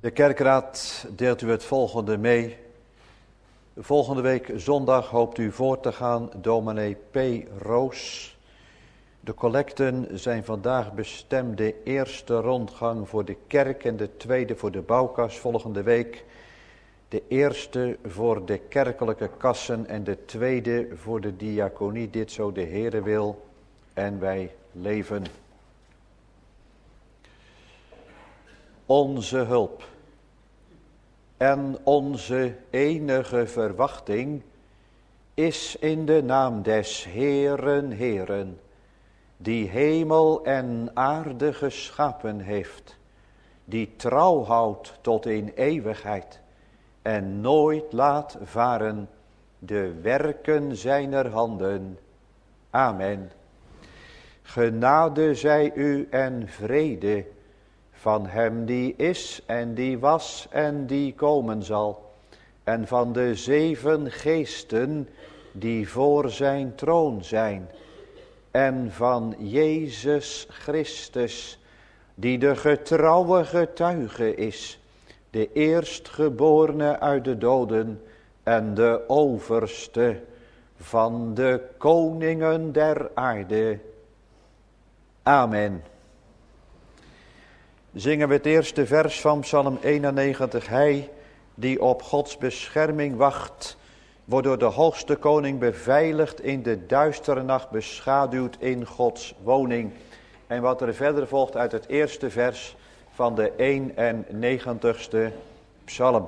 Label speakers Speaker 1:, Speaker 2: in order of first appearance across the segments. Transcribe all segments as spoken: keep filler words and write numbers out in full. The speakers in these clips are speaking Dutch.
Speaker 1: De kerkraad deelt u het volgende mee. Volgende week zondag hoopt u voor te gaan, dominee P. Roos. De collecten zijn vandaag bestemd, de eerste rondgang voor de kerk en de tweede voor de bouwkas volgende week. De eerste voor de kerkelijke kassen en de tweede voor de diaconie, dit zo de Heere wil en wij leven. Onze hulp en onze enige verwachting is in de naam des Heeren, Heeren, die hemel en aarde geschapen heeft, die trouw houdt tot in eeuwigheid en nooit laat varen de werken zijner handen. Amen. Genade zij u en vrede van hem die is en die was en die komen zal, en van de zeven geesten die voor zijn troon zijn, en van Jezus Christus, die de getrouwe getuige is, de eerstgeborene uit de doden en de overste van de koningen der aarde. Amen. Zingen we het eerste vers van Psalm eenennegentig. Hij die op Gods bescherming wacht, wordt door de hoogste koning beveiligd, in de duistere nacht beschaduwd in Gods woning. En wat er verder volgt uit het eerste vers van de eenennegentigste psalm.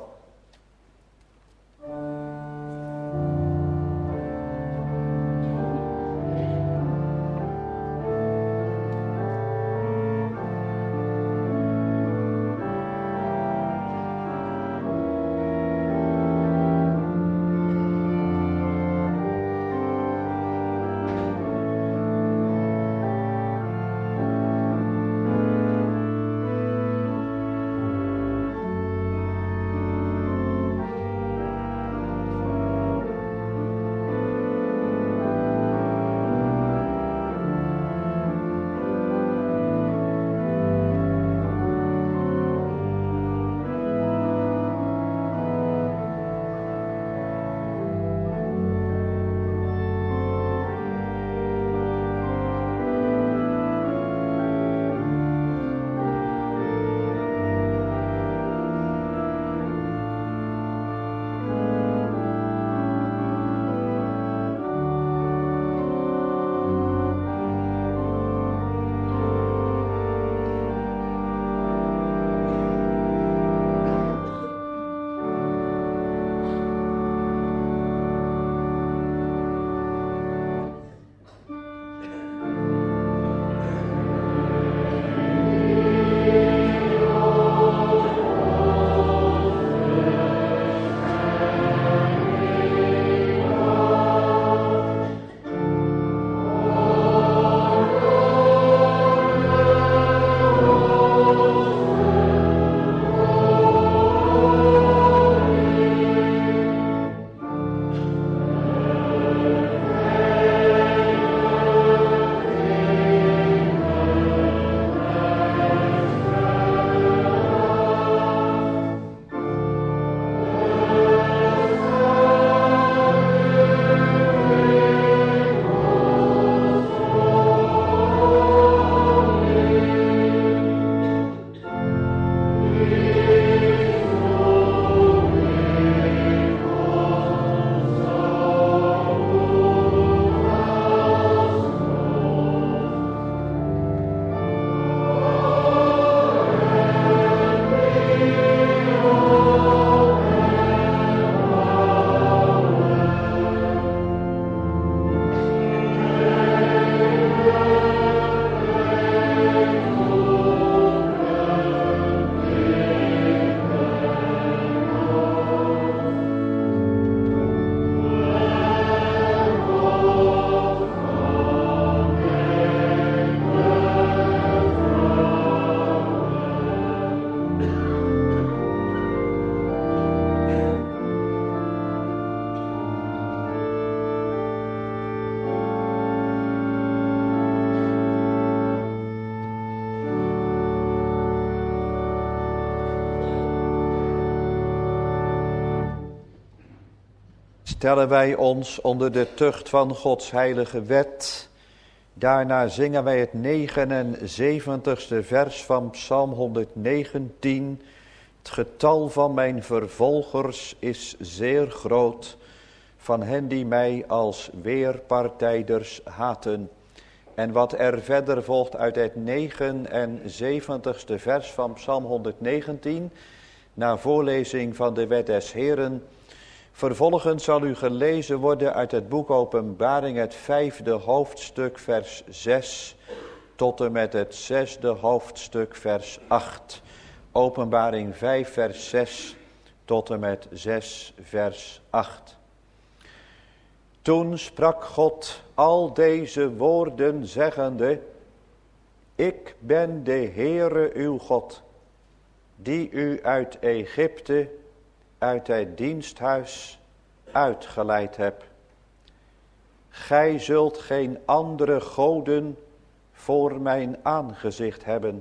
Speaker 1: stellen wij ons onder de tucht van Gods heilige wet. Daarna zingen wij het negenenzeventigste vers van Psalm honderdnegentien. Het getal van mijn vervolgers is zeer groot, van hen die mij als weerpartijders haten. En wat er verder volgt uit het negenenzeventigste vers van Psalm honderdnegentien, na voorlezing van de wet des Heeren. Vervolgens zal u gelezen worden uit het boek Openbaring, het vijfde hoofdstuk, vers zes, tot en met het zesde hoofdstuk, vers acht. Openbaring vijf, vers zes, tot en met zes, vers acht. Toen sprak God al deze woorden zeggende: Ik ben de Heere uw God, die u uit Egypte, uit het diensthuis, uitgeleid heb. Gij zult geen andere goden voor mijn aangezicht hebben.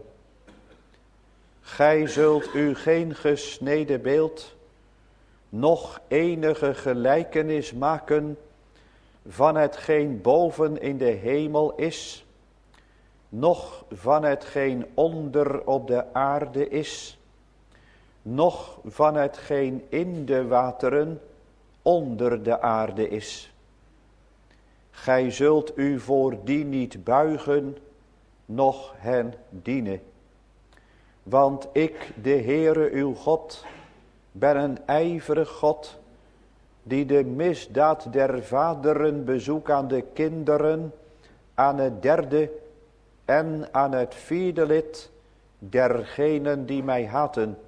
Speaker 1: Gij zult u geen gesneden beeld, noch enige gelijkenis maken van hetgeen boven in de hemel is, noch van hetgeen onder op de aarde is, noch van hetgeen in de wateren onder de aarde is. Gij zult u voor die niet buigen, noch hen dienen. Want ik, de Heere uw God, ben een ijverig God, die de misdaad der vaderen bezoekt aan de kinderen, aan het derde en aan het vierde lid dergenen die mij haten.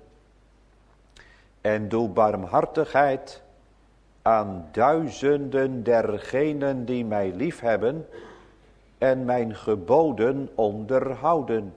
Speaker 1: En doe barmhartigheid aan duizenden dergenen die mij liefhebben en mijn geboden onderhouden.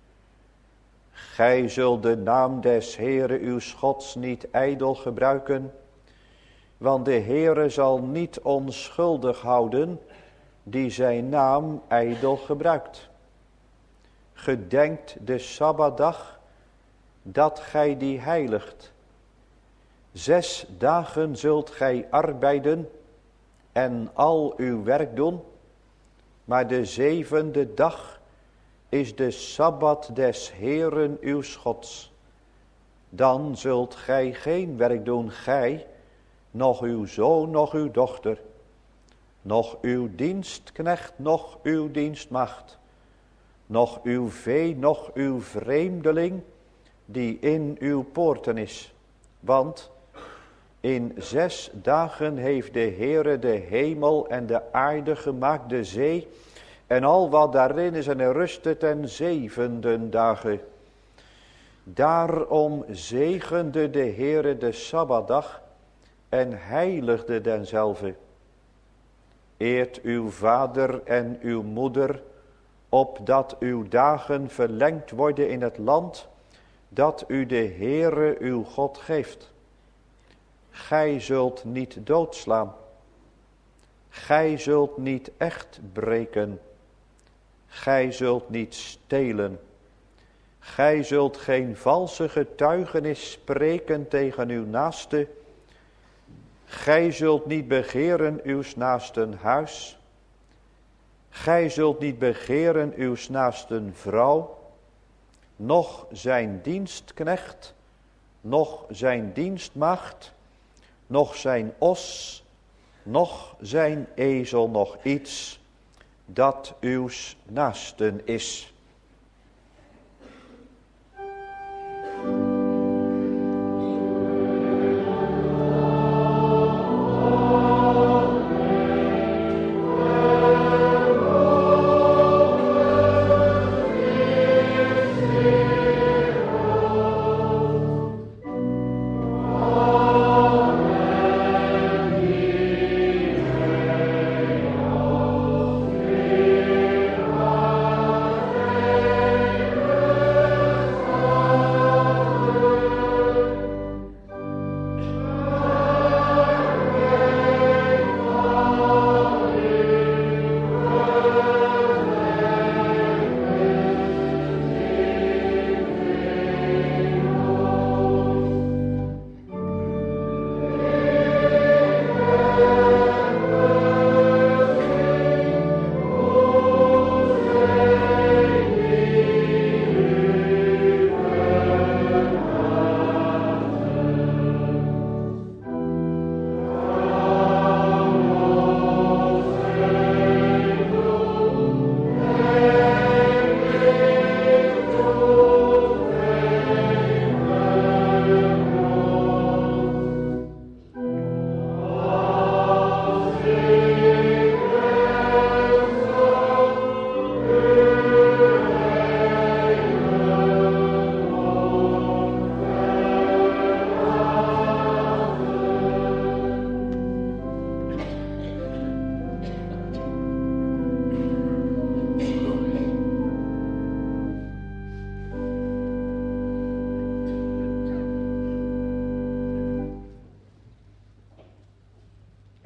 Speaker 1: Gij zult de naam des Heere uw Gods niet ijdel gebruiken, want de Heere zal niet onschuldig houden die zijn naam ijdel gebruikt. Gedenkt de Sabbatdag, dat gij die heiligt. Zes dagen zult gij arbeiden en al uw werk doen, maar de zevende dag is de Sabbat des Heeren uw Gods. Dan zult gij geen werk doen, gij, noch uw zoon, noch uw dochter, noch uw dienstknecht, noch uw dienstmaagd, noch uw vee, noch uw vreemdeling, die in uw poorten is. Want in zes dagen heeft de Heere de hemel en de aarde gemaakt, de zee, en al wat daarin is, en hij rustte ten zevende dagen. Daarom zegende de Heere de Sabbatdag en heiligde denzelve. Eert uw vader en uw moeder, opdat uw dagen verlengd worden in het land, dat u de Heere uw God geeft. Gij zult niet doodslaan. Gij zult niet echt breken. Gij zult niet stelen. Gij zult geen valse getuigenis spreken tegen uw naaste. Gij zult niet begeren uws naasten huis. Gij zult niet begeren uws naasten vrouw, noch zijn dienstknecht, noch zijn dienstmaagd, noch zijn os, noch zijn ezel, noch iets dat uws naasten is.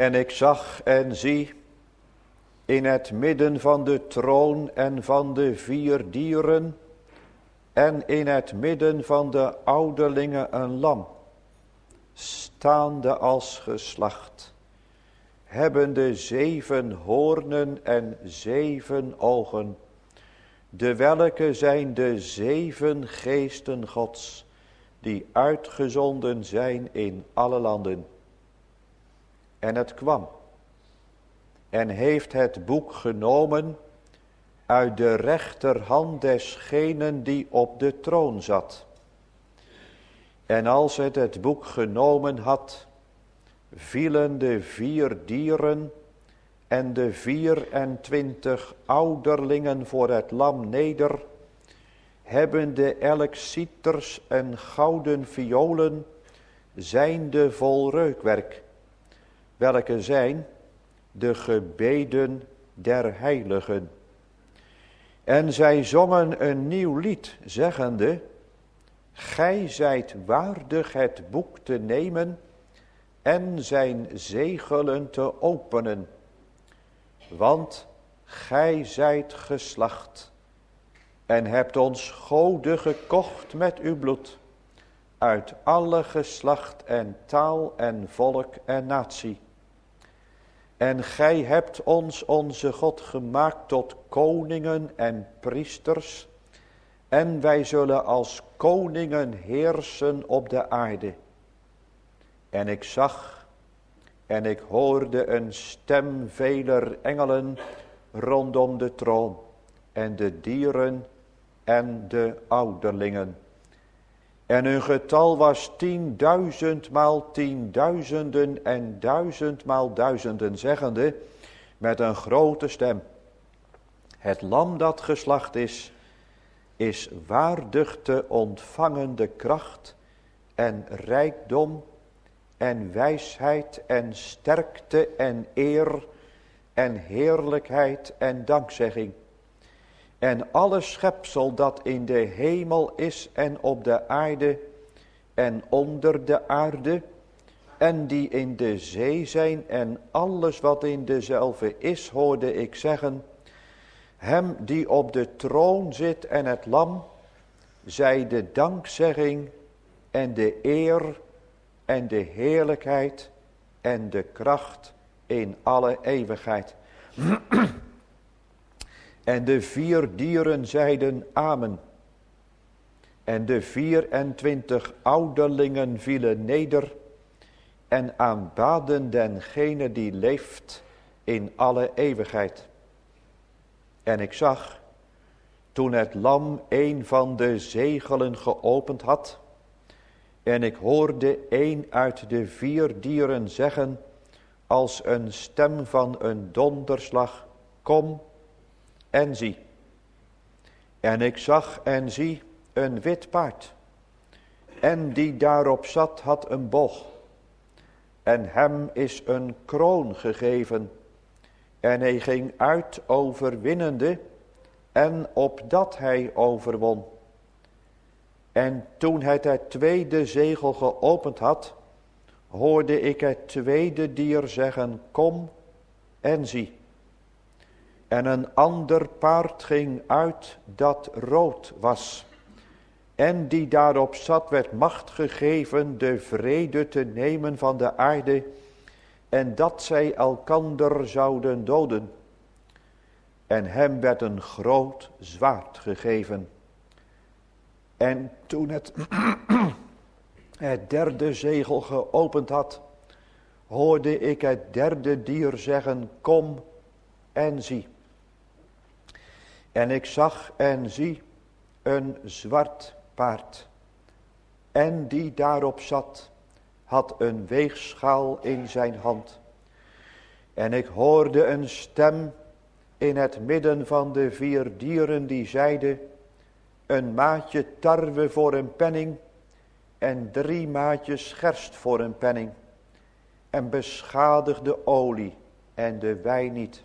Speaker 1: En ik zag en zie in het midden van de troon en van de vier dieren en in het midden van de ouderlingen een lam, staande als geslacht, hebbende zeven hoornen en zeven ogen, de welke zijn de zeven geesten Gods, die uitgezonden zijn in alle landen. En het kwam en heeft het boek genomen uit de rechterhand desgenen die op de troon zat. En als het het boek genomen had, vielen de vier dieren en de vier en twintig ouderlingen voor het lam neder, hebbende elk citers en gouden violen, zijnde vol reukwerk, welke zijn de gebeden der heiligen. En zij zongen een nieuw lied, zeggende: Gij zijt waardig het boek te nemen en zijn zegelen te openen. Want gij zijt geslacht en hebt ons goden gekocht met uw bloed, uit alle geslacht en taal en volk en natie. En gij hebt ons onze God gemaakt tot koningen en priesters, en wij zullen als koningen heersen op de aarde. En ik zag en ik hoorde een stem veler engelen rondom de troon, en de dieren en de ouderlingen. En hun getal was tienduizendmaal tienduizenden en duizendmaal duizenden, zeggende met een grote stem: Het lam dat geslacht is, is waardig te ontvangen de kracht en rijkdom en wijsheid en sterkte en eer en heerlijkheid en dankzegging. En alle schepsel dat in de hemel is en op de aarde en onder de aarde en die in de zee zijn en alles wat in dezelfde is, hoorde ik zeggen: Hem die op de troon zit en het lam, zij de dankzegging en de eer en de heerlijkheid en de kracht in alle eeuwigheid. En de vier dieren zeiden amen. En de vier en twintig ouderlingen vielen neder en aanbaden dengene die leeft in alle eeuwigheid. En ik zag, toen het lam een van de zegelen geopend had, en ik hoorde een uit de vier dieren zeggen, als een stem van een donderslag: Kom en zie. En ik zag en zie een wit paard, en die daarop zat had een boog, en hem is een kroon gegeven, en hij ging uit overwinnende, en opdat hij overwon. En toen het het tweede zegel geopend had, hoorde ik het tweede dier zeggen: Kom en zie. En een ander paard ging uit dat rood was. En die daarop zat werd macht gegeven de vrede te nemen van de aarde, en dat zij elkander zouden doden. En hem werd een groot zwaard gegeven. En toen het, het derde zegel geopend had, hoorde ik het derde dier zeggen: Kom en zie. En ik zag en zie een zwart paard. En die daarop zat, had een weegschaal in zijn hand. En ik hoorde een stem in het midden van de vier dieren die zeide: Een maatje tarwe voor een penning en drie maatjes gerst voor een penning. En beschadig de olie en de wijn niet.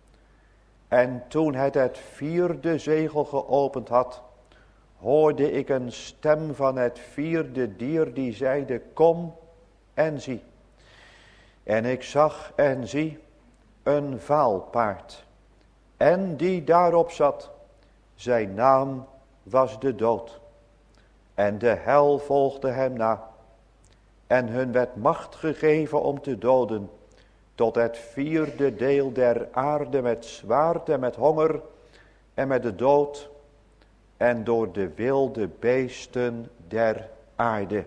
Speaker 1: En toen het het vierde zegel geopend had, hoorde ik een stem van het vierde dier die zeide: Kom en zie. En ik zag en zie een vaal paard. En die daarop zat, zijn naam was de dood. En de hel volgde hem na. En hun werd macht gegeven om te doden, tot het vierde deel der aarde met zwaard en met honger en met de dood en door de wilde beesten der aarde.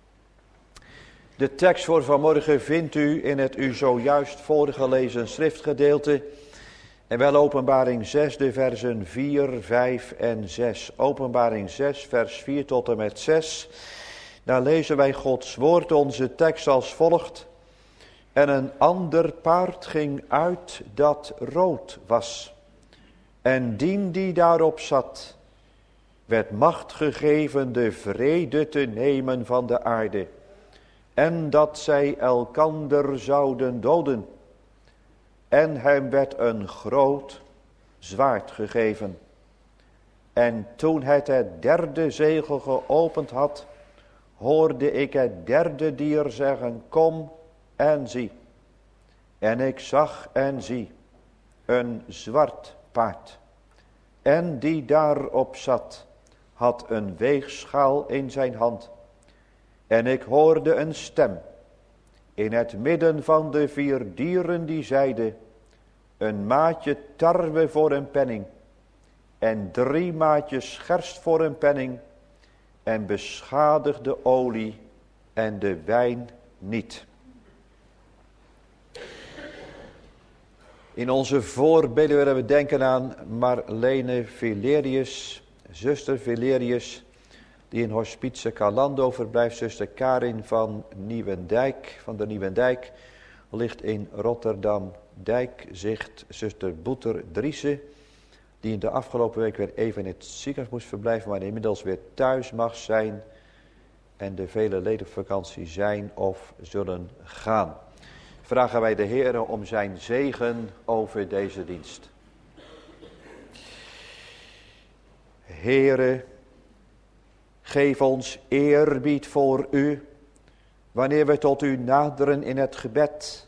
Speaker 1: De tekst voor vanmorgen vindt u in het u zojuist voorgelezen schriftgedeelte. En wel Openbaring zes, de versen vier, vijf en zes. Openbaring zes, vers vier tot en met zes. Daar lezen wij Gods woord, onze tekst als volgt. En een ander paard ging uit dat rood was. En dien die daarop zat, werd macht gegeven de vrede te nemen van de aarde. En dat zij elkander zouden doden. En hem werd een groot zwaard gegeven. En toen het het derde zegel geopend had, hoorde ik het derde dier zeggen, kom en zie. En ik zag en zie een zwart paard. En die daarop zat, had een weegschaal in zijn hand. En ik hoorde een stem in het midden van de vier dieren die zeide, een maatje tarwe voor een penning en drie maatjes gerst voor een penning en beschadig de olie en de wijn niet. In onze voorbeden willen we denken aan Marlene Valerius, zuster Valerius, die in Hospice Calando verblijft, zuster Karin van Nieuwendijk, van de Nieuwendijk, ligt in Rotterdam Dijkzicht, zuster Boeter Driessen, die in de afgelopen week weer even in het ziekenhuis moest verblijven, maar inmiddels weer thuis mag zijn en de vele leden op vakantie zijn of zullen gaan. Vragen wij de Heer om zijn zegen over deze dienst. Heere, geef ons eerbied voor u, wanneer we tot u naderen in het gebed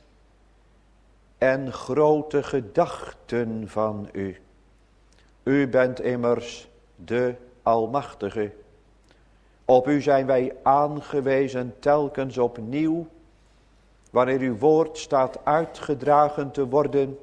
Speaker 1: en grote gedachten van u. U bent immers de Almachtige. Op u zijn wij aangewezen telkens opnieuw, wanneer uw woord staat uitgedragen te worden.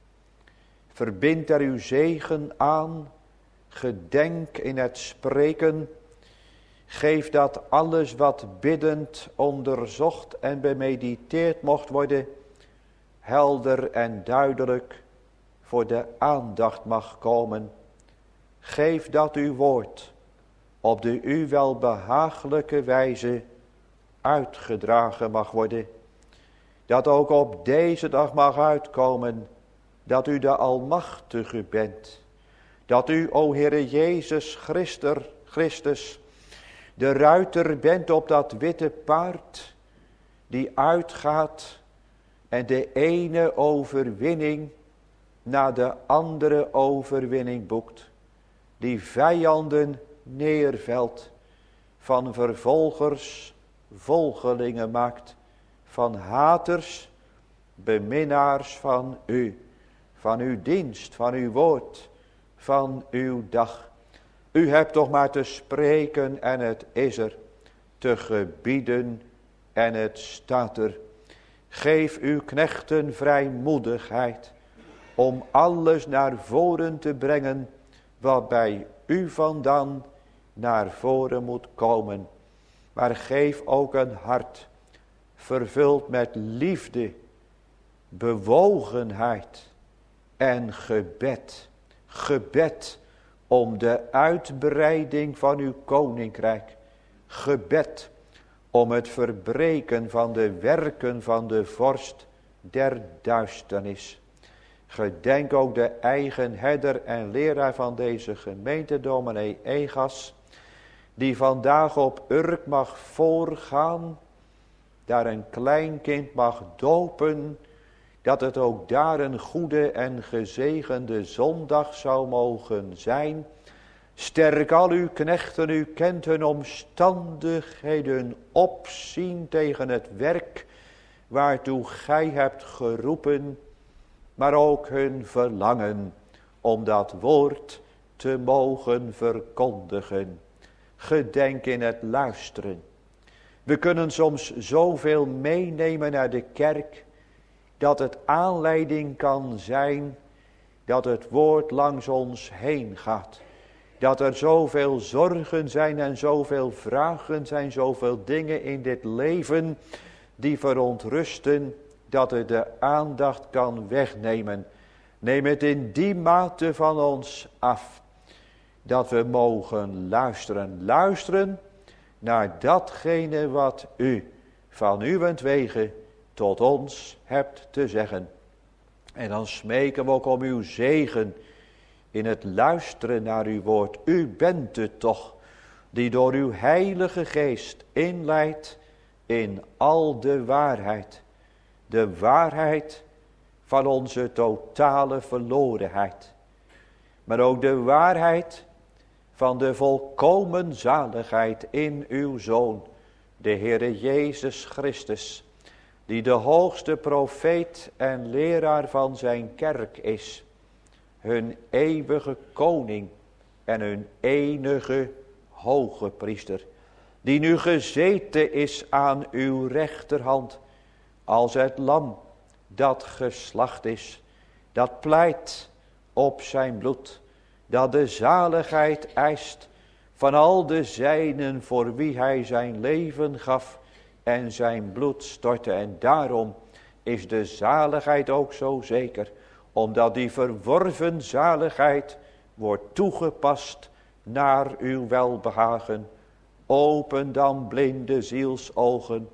Speaker 1: Verbind er uw zegen aan, gedenk in het spreken. Geef dat alles wat biddend onderzocht en bemediteerd mocht worden, helder en duidelijk voor de aandacht mag komen. Geef dat uw woord op de u wel behagelijke wijze uitgedragen mag worden. Dat ook op deze dag mag uitkomen dat u de Almachtige bent. Dat u, o Heere Jezus Christus, Christus, de ruiter bent op dat witte paard, die uitgaat en de ene overwinning na de andere overwinning boekt. Die vijanden neervelt, van vervolgers volgelingen maakt, van haters beminnaars van u, van uw dienst, van uw woord, van uw dag. U hebt toch maar te spreken en het is er, te gebieden en het staat er. Geef uw knechten vrijmoedigheid om alles naar voren te brengen wat bij u vandaan naar voren moet komen. Maar geef ook een hart vervuld met liefde, bewogenheid en gebed. Gebed om de uitbreiding van uw koninkrijk. Gebed om het verbreken van de werken van de vorst der duisternis. Gedenk ook de eigen herder en leraar van deze gemeente, dominee Egas, die vandaag op Urk mag voorgaan, daar een kleinkind mag dopen, dat het ook daar een goede en gezegende zondag zou mogen zijn. Sterk al uw knechten, u kent hun omstandigheden, opzien tegen het werk waartoe gij hebt geroepen, maar ook hun verlangen om dat woord te mogen verkondigen. Gedenk in het luisteren. We kunnen soms zoveel meenemen naar de kerk, dat het aanleiding kan zijn dat het woord langs ons heen gaat. Dat er zoveel zorgen zijn en zoveel vragen zijn, zoveel dingen in dit leven die verontrusten, dat het de aandacht kan wegnemen. Neem het in die mate van ons af, dat we mogen luisteren. Luisteren naar datgene wat u van uwentwege tot ons hebt te zeggen. En dan smeken we ook om uw zegen in het luisteren naar uw woord. U bent het toch die door uw heilige geest inleidt in al de waarheid. De waarheid van onze totale verlorenheid. Maar ook de waarheid van de volkomen zaligheid in uw Zoon, de Heere Jezus Christus, die de hoogste profeet en leraar van zijn kerk is, hun eeuwige koning en hun enige hoge priester, die nu gezeten is aan uw rechterhand, als het lam dat geslacht is, dat pleit op zijn bloed, dat de zaligheid eist van al de zijnen voor wie hij zijn leven gaf en zijn bloed stortte. En daarom is de zaligheid ook zo zeker, omdat die verworven zaligheid wordt toegepast naar uw welbehagen. Open dan blinde zielsogen,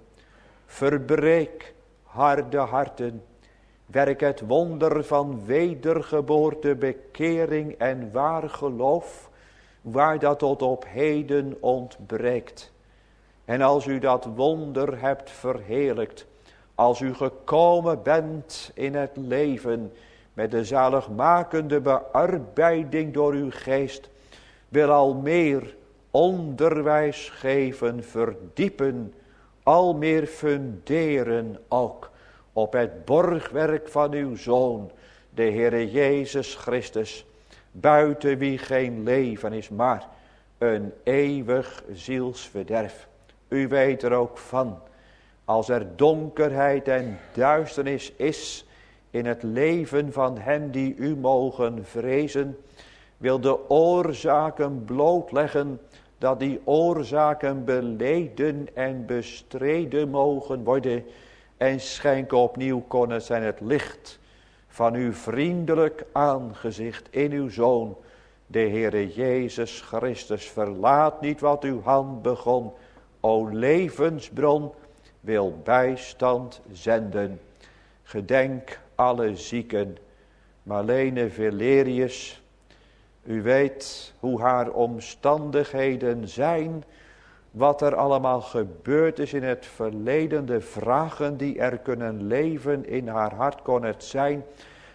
Speaker 1: verbreek harde harten, werk het wonder van wedergeboorte, bekering en waar geloof, waar dat tot op heden ontbreekt. En als u dat wonder hebt verheerlijkt, als u gekomen bent in het leven met de zaligmakende bearbeiding door uw geest, wil al meer onderwijs geven, verdiepen, al meer funderen ook op het borgwerk van uw Zoon, de Heere Jezus Christus, buiten wie geen leven is, maar een eeuwig zielsverderf. U weet er ook van, als er donkerheid en duisternis is in het leven van hen die u mogen vrezen, wil de oorzaken blootleggen, dat die oorzaken beleden en bestreden mogen worden, en schenk opnieuw kon het zijn het licht van uw vriendelijk aangezicht in uw Zoon, de Heere Jezus Christus. Verlaat niet wat uw hand begon, o levensbron, wil bijstand zenden. Gedenk alle zieken, Marlene Valerius, u weet hoe haar omstandigheden zijn, wat er allemaal gebeurd is in het verleden, de vragen die er kunnen leven in haar hart kon het zijn.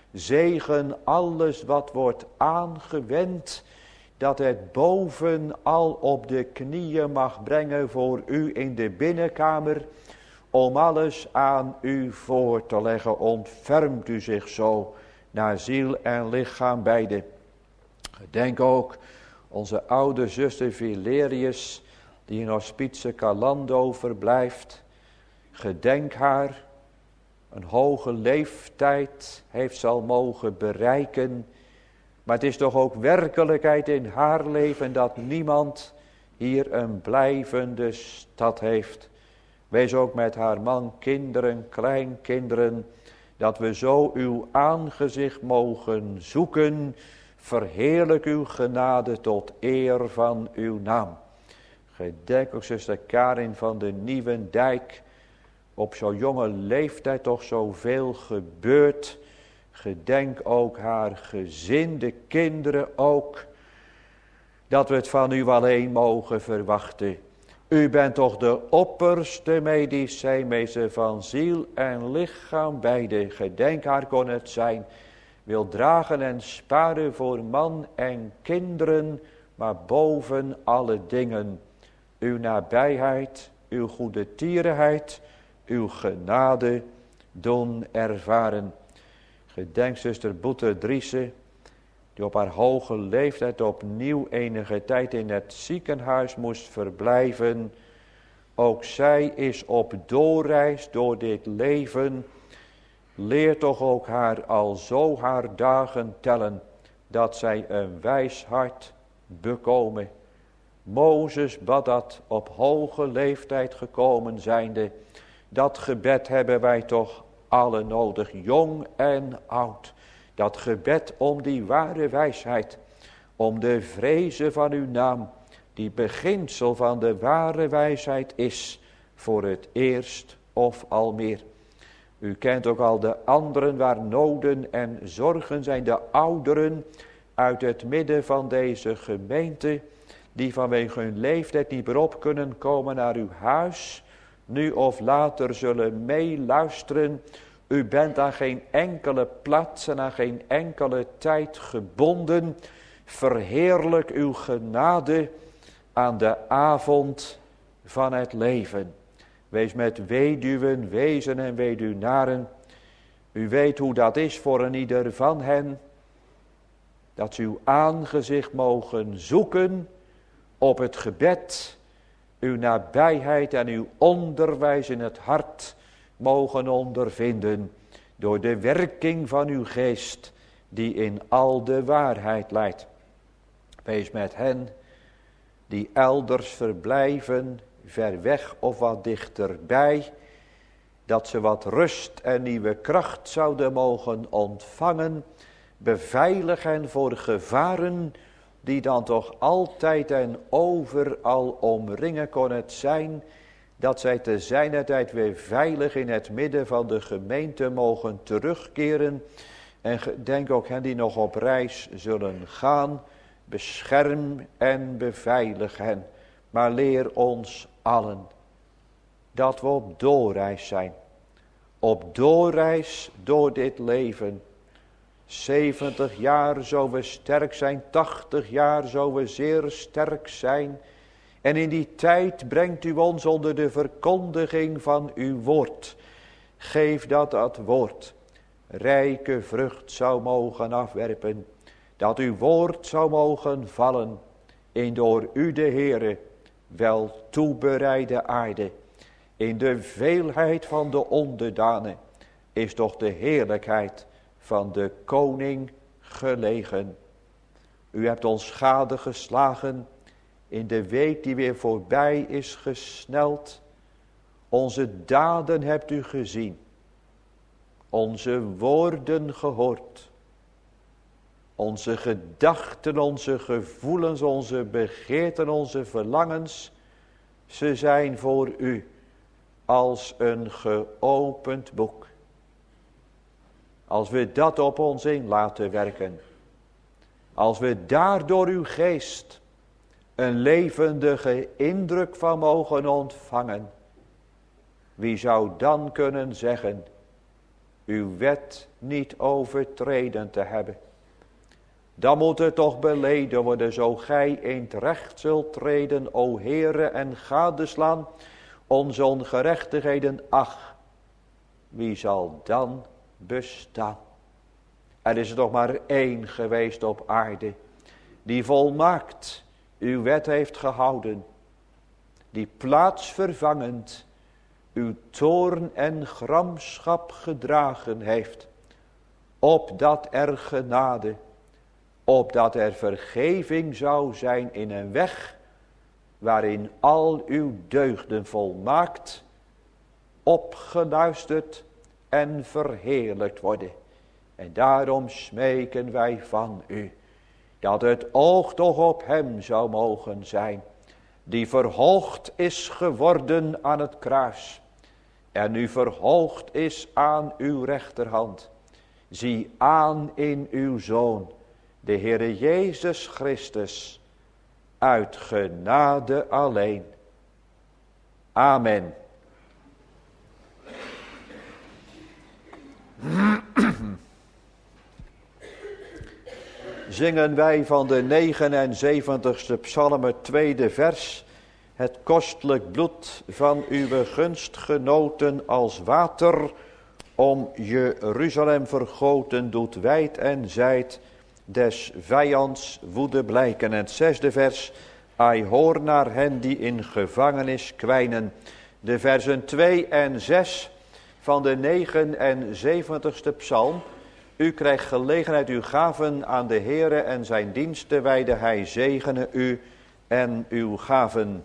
Speaker 1: Zegen alles wat wordt aangewend, dat het bovenal op de knieën mag brengen voor u in de binnenkamer, om alles aan u voor te leggen. Ontfermt u zich zo naar ziel en lichaam beide. Denk ook onze oude zuster Valerius, die in Hospice Calando verblijft. Gedenk haar, een hoge leeftijd heeft ze al mogen bereiken. Maar het is toch ook werkelijkheid in haar leven dat niemand hier een blijvende stad heeft. Wees ook met haar man, kinderen, kleinkinderen, dat we zo uw aangezicht mogen zoeken. Verheerlijk uw genade tot eer van uw naam. Gedenk ook zuster Karin van de Nieuwendijk. Op zo'n jonge leeftijd toch zoveel gebeurt. Gedenk ook haar gezin, de kinderen ook. Dat we het van u alleen mogen verwachten. U bent toch de opperste medicijnmeester van ziel en lichaam beide. Gedenk haar kon het zijn. Wil dragen en sparen voor man en kinderen, maar boven alle dingen. Uw nabijheid, uw goede tierenheid, uw genade doen ervaren. Gedenk zuster Boete Driessen, die op haar hoge leeftijd opnieuw enige tijd in het ziekenhuis moest verblijven. Ook zij is op doorreis door dit leven. Leer toch ook haar al zo haar dagen tellen, dat zij een wijs hart bekomen. Mozes bad dat op hoge leeftijd gekomen zijnde. Dat gebed hebben wij toch alle nodig, jong en oud. Dat gebed om die ware wijsheid, om de vrezen van uw naam, die beginsel van de ware wijsheid is, voor het eerst of al meer. U kent ook al de anderen waar noden en zorgen zijn, de ouderen uit het midden van deze gemeente, die vanwege hun leeftijd niet meer op kunnen komen naar uw huis, nu of later zullen meeluisteren. U bent aan geen enkele plaats en aan geen enkele tijd gebonden. Verheerlijk uw genade aan de avond van het leven. Wees met weduwen, wezen en weduwnaren. U weet hoe dat is voor een ieder van hen. Dat ze uw aangezicht mogen zoeken op het gebed. Uw nabijheid en uw onderwijs in het hart mogen ondervinden. Door de werking van uw geest die in al de waarheid leidt. Wees met hen die elders verblijven, ver weg of wat dichterbij, dat ze wat rust en nieuwe kracht zouden mogen ontvangen. Beveilig hen voor gevaren die dan toch altijd en overal omringen kon het zijn, dat zij te zijner tijd weer veilig in het midden van de gemeente mogen terugkeren. En denk ook hen die nog op reis zullen gaan, bescherm en beveilig hen. Maar leer ons allen dat we op doorreis zijn. Op doorreis door dit leven. zeventig jaar zo we sterk zijn, tachtig jaar zo we zeer sterk zijn. En in die tijd brengt u ons onder de verkondiging van uw woord. Geef dat dat woord rijke vrucht zou mogen afwerpen. Dat uw woord zou mogen vallen in door u de Heere wel toebereide aarde. In de veelheid van de onderdanen is toch de heerlijkheid van de koning gelegen. U hebt ons schade geslagen in de week die weer voorbij is gesneld. Onze daden hebt u gezien. Onze woorden gehoord. Onze gedachten, onze gevoelens, onze begeerten, onze verlangens. Ze zijn voor u als een geopend boek. Als we dat op ons in laten werken. Als we daardoor uw geest een levendige indruk van mogen ontvangen. Wie zou dan kunnen zeggen uw wet niet overtreden te hebben? Dan moet het toch beleden worden, zo gij in het recht zult treden, o Heere, en gadeslaan onze ongerechtigheden. Ach, wie zal dan bestaan? Er is er toch maar één geweest op aarde, die volmaakt uw wet heeft gehouden, die plaatsvervangend uw toorn en gramschap gedragen heeft, opdat er genade, opdat er vergeving zou zijn in een weg, waarin al uw deugden volmaakt, opgeluisterd en verheerlijkt worden. En daarom smeken wij van u, dat het oog toch op hem zou mogen zijn, die verhoogd is geworden aan het kruis, en nu verhoogd is aan uw rechterhand. Zie aan in uw Zoon, de Heere Jezus Christus, uit genade alleen. Amen. Zingen wij van de negenenzeventigste psalm het tweede vers het kostelijk bloed van uw gunstgenoten als water om Jeruzalem vergoten doet wijd en zijd des vijands woede blijken. En het zesde vers, ai hoor naar hen die in gevangenis kwijnen. De versen twee en zes van de negenenzeventigste psalm. U krijgt gelegenheid uw gaven aan de Heere en zijn dienst te wijden. Hij zegene u en uw gaven.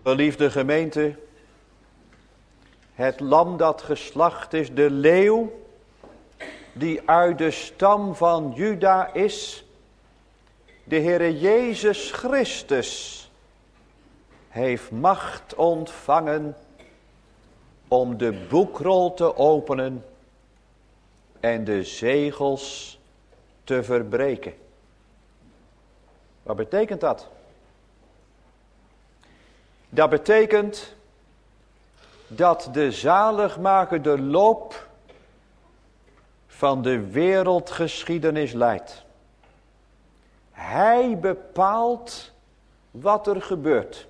Speaker 1: Geliefde gemeente, het lam dat geslacht is, de leeuw, die uit de stam van Juda is, de Heere Jezus Christus, heeft macht ontvangen om de boekrol te openen en de zegels te verbreken. Wat betekent dat? Dat betekent dat de zaligmaker de loop van de wereldgeschiedenis leidt. Hij bepaalt wat er gebeurt.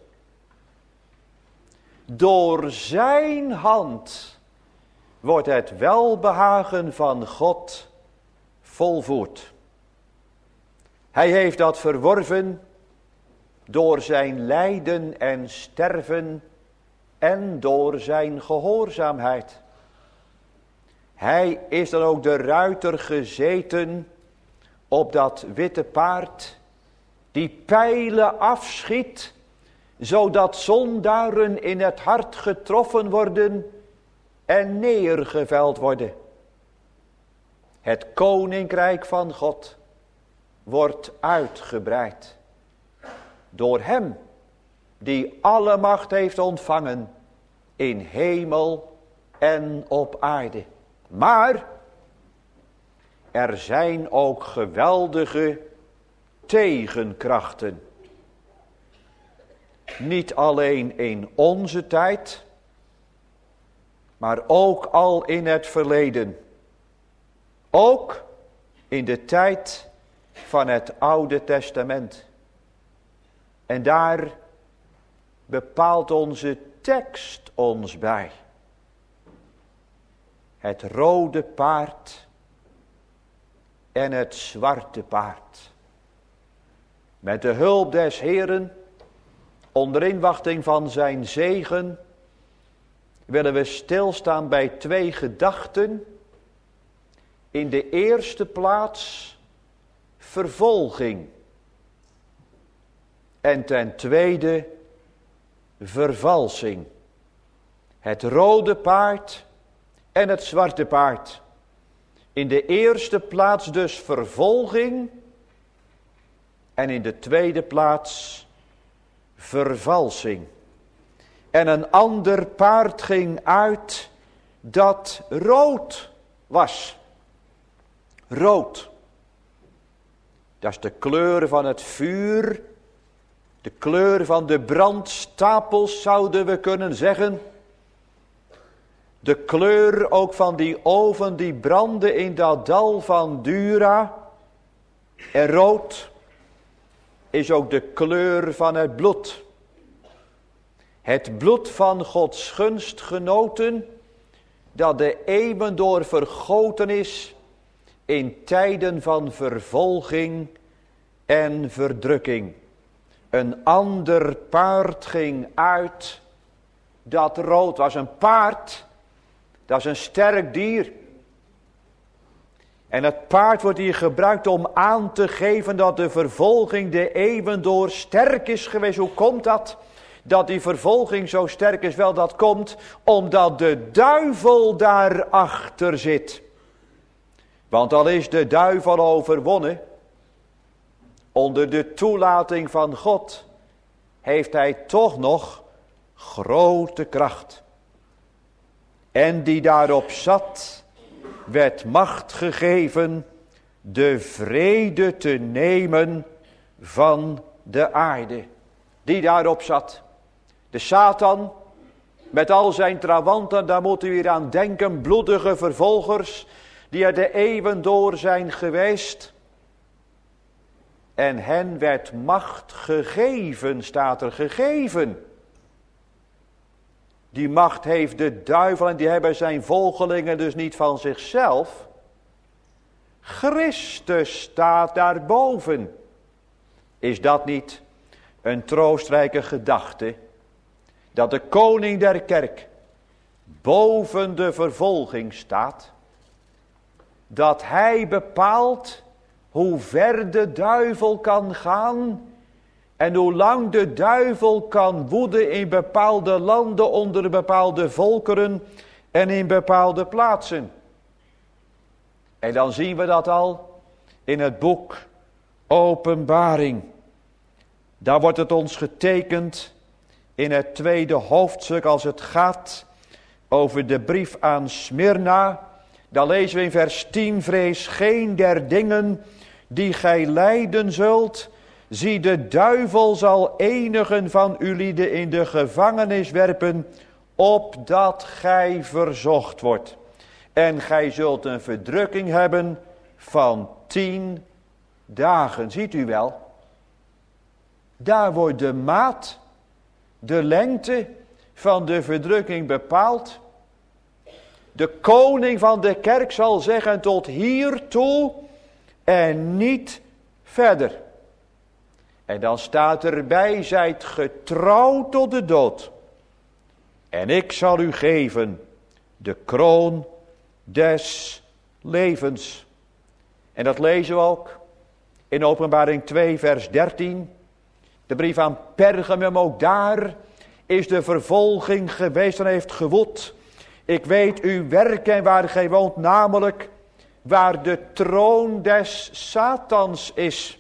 Speaker 1: Door zijn hand wordt het welbehagen van God volvoerd. Hij heeft dat verworven door zijn lijden en sterven en door zijn gehoorzaamheid. Hij is dan ook de ruiter gezeten op dat witte paard, die pijlen afschiet, zodat zondaren in het hart getroffen worden en neergeveld worden. Het koninkrijk van God wordt uitgebreid door hem die alle macht heeft ontvangen in hemel en op aarde. Maar er zijn ook geweldige tegenkrachten. Niet alleen in onze tijd, maar ook al in het verleden. Ook in de tijd van het Oude Testament. En daar bepaalt onze tekst ons bij. Het rode paard en het zwarte paard. Met de hulp des Heeren, onder inwachting van zijn zegen, willen we stilstaan bij twee gedachten. In de eerste plaats vervolging. En ten tweede vervalsing. Het rode paard en het zwarte paard. In de eerste plaats dus vervolging. En in de tweede plaats vervalsing. En een ander paard ging uit dat rood was. Rood. Dat is de kleur van het vuur. De kleur van de brandstapels zouden we kunnen zeggen. De kleur ook van die oven die brandde in dat dal van Dura. En rood is ook de kleur van het bloed. Het bloed van Gods gunstgenoten, dat de eeuwen door vergoten is in tijden van vervolging en verdrukking. Een ander paard ging uit, dat rood was. Een paard, dat is een sterk dier. En het paard wordt hier gebruikt om aan te geven dat de vervolging de eeuwen door sterk is geweest. Hoe komt dat? Dat die vervolging zo sterk is? Wel, dat komt omdat de duivel daarachter zit. Want al is de duivel overwonnen, onder de toelating van God, heeft hij toch nog grote kracht. En die daarop zat, werd macht gegeven de vrede te nemen van de aarde. Die daarop zat. De Satan, met al zijn trawanten, daar moet u weer aan denken, bloedige vervolgers, die er de eeuwen door zijn geweest. En hen werd macht gegeven, staat er, gegeven. Die macht heeft de duivel en die hebben zijn volgelingen dus niet van zichzelf. Christus staat daarboven. Is dat niet een troostrijke gedachte? Dat de koning der kerk boven de vervolging staat. Dat hij bepaalt hoe ver de duivel kan gaan En hoe lang de duivel kan woeden in bepaalde landen, onder bepaalde volkeren en in bepaalde plaatsen. En dan zien we dat al in het boek Openbaring. Daar wordt het ons getekend in het tweede hoofdstuk als het gaat over de brief aan Smyrna. Dan lezen we in vers tien, vrees geen der dingen die gij lijden zult. Zie, de duivel zal enigen van ulieden in de gevangenis werpen, opdat gij verzocht wordt. En gij zult een verdrukking hebben van tien dagen. Ziet u wel? Daar wordt de maat, de lengte van de verdrukking bepaald. De koning van de kerk zal zeggen tot hiertoe en niet verder. En dan staat erbij, zijt getrouw tot de dood. En ik zal u geven de kroon des levens. En dat lezen we ook in Openbaring twee vers dertien. De brief aan Pergamum, ook daar is de vervolging geweest en heeft gewoed. Ik weet uw werk en waar gij woont, namelijk waar de troon des Satans is.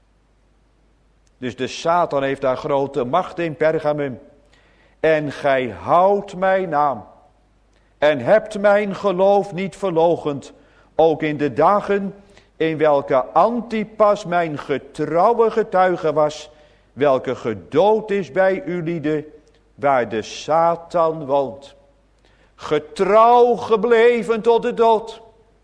Speaker 1: Dus de Satan heeft daar grote macht in Pergamum. En gij houdt mijn naam en hebt mijn geloof niet verloochend, ook in de dagen in welke Antipas mijn getrouwe getuige was, welke gedood is bij ulieden, waar de Satan woont. Getrouw gebleven tot de dood.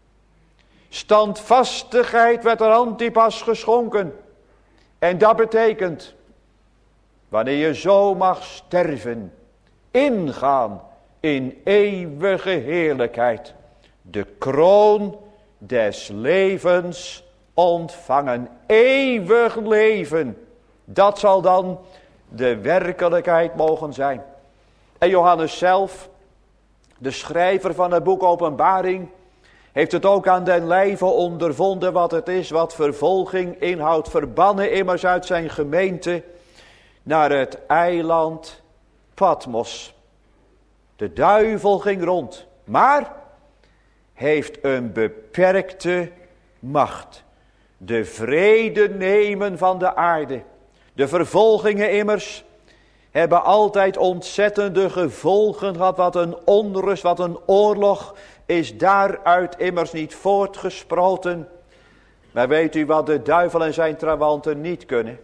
Speaker 1: Standvastigheid werd er Antipas geschonken. En dat betekent, wanneer je zo mag sterven, ingaan in eeuwige heerlijkheid, de kroon des levens ontvangen. Eeuwig leven, dat zal dan de werkelijkheid mogen zijn. En Johannes zelf, de schrijver van het boek Openbaring, heeft het ook aan den lijve ondervonden wat het is, wat vervolging inhoudt. Verbannen immers uit zijn gemeente naar het eiland Patmos. De duivel ging rond, maar heeft een beperkte macht. De vrede nemen van de aarde. De vervolgingen immers hebben altijd ontzettende gevolgen gehad. Wat een onrust, wat een oorlog is daaruit immers niet voortgesproten. Maar weet u wat de duivel en zijn trawanten niet kunnen?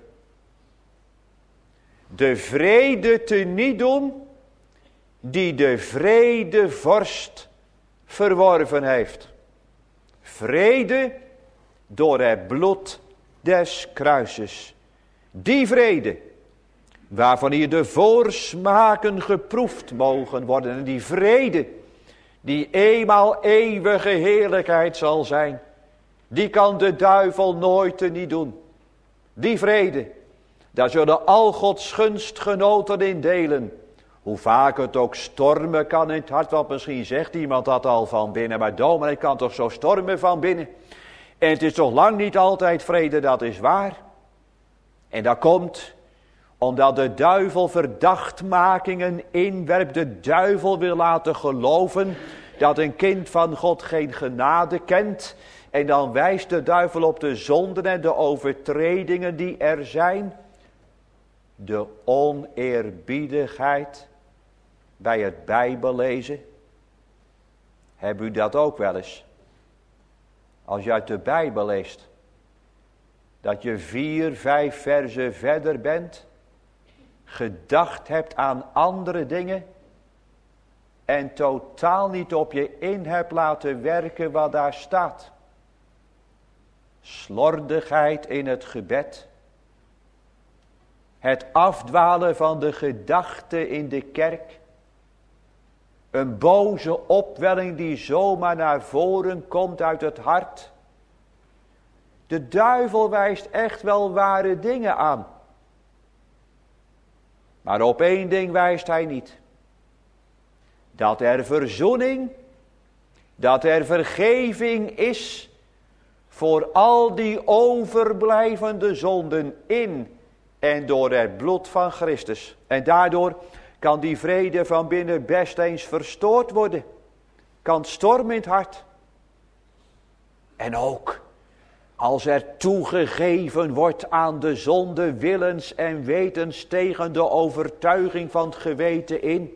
Speaker 1: De vrede teniet doen die de vredevorst verworven heeft. Vrede door het bloed des kruises. Die vrede waarvan hier de voorsmaken geproefd mogen worden. En die vrede die eenmaal eeuwige heerlijkheid zal zijn. Die kan de duivel nooit teniet doen. Die vrede, daar zullen al Gods gunstgenoten in delen. Hoe vaak het ook stormen kan in het hart. Want misschien zegt iemand dat al van binnen. Maar dominee, kan toch zo stormen van binnen. En het is toch lang niet altijd vrede, dat is waar. En dat komt omdat de duivel verdachtmakingen inwerpt. De duivel wil laten geloven dat een kind van God geen genade kent. En dan wijst de duivel op de zonden en de overtredingen die er zijn. De oneerbiedigheid bij het Bijbellezen. Hebben u dat ook wel eens? Als je uit de Bijbel leest. Dat je vier, vijf verzen verder bent. Gedacht hebt aan andere dingen. En totaal niet op je in hebt laten werken wat daar staat. Slordigheid in het gebed. Het afdwalen van de gedachten in de kerk. Een boze opwelling die zomaar naar voren komt uit het hart. De duivel wijst echt wel ware dingen aan. Maar op één ding wijst hij niet. Dat er verzoening, dat er vergeving is voor al die overblijvende zonden in en door het bloed van Christus. En daardoor kan die vrede van binnen best eens verstoord worden. Kan stormen in het hart. En ook als er toegegeven wordt aan de zonde willens en wetens tegen de overtuiging van het geweten in.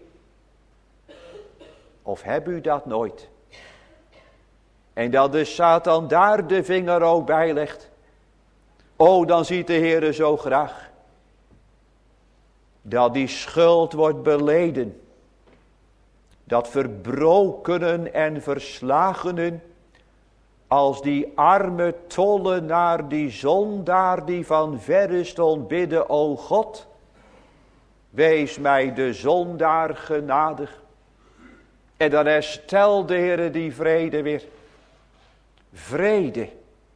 Speaker 1: Of heb u dat nooit? En dat de Satan daar de vinger ook bij legt. O, dan ziet de Heere zo graag dat die schuld wordt beleden. Dat verbrokenen en verslagenen, als die arme tollenaar, die zondaar die van verre stond bidden, o God, wees mij de zondaar genadig. En dan herstelt de Heere die vrede weer. Vrede.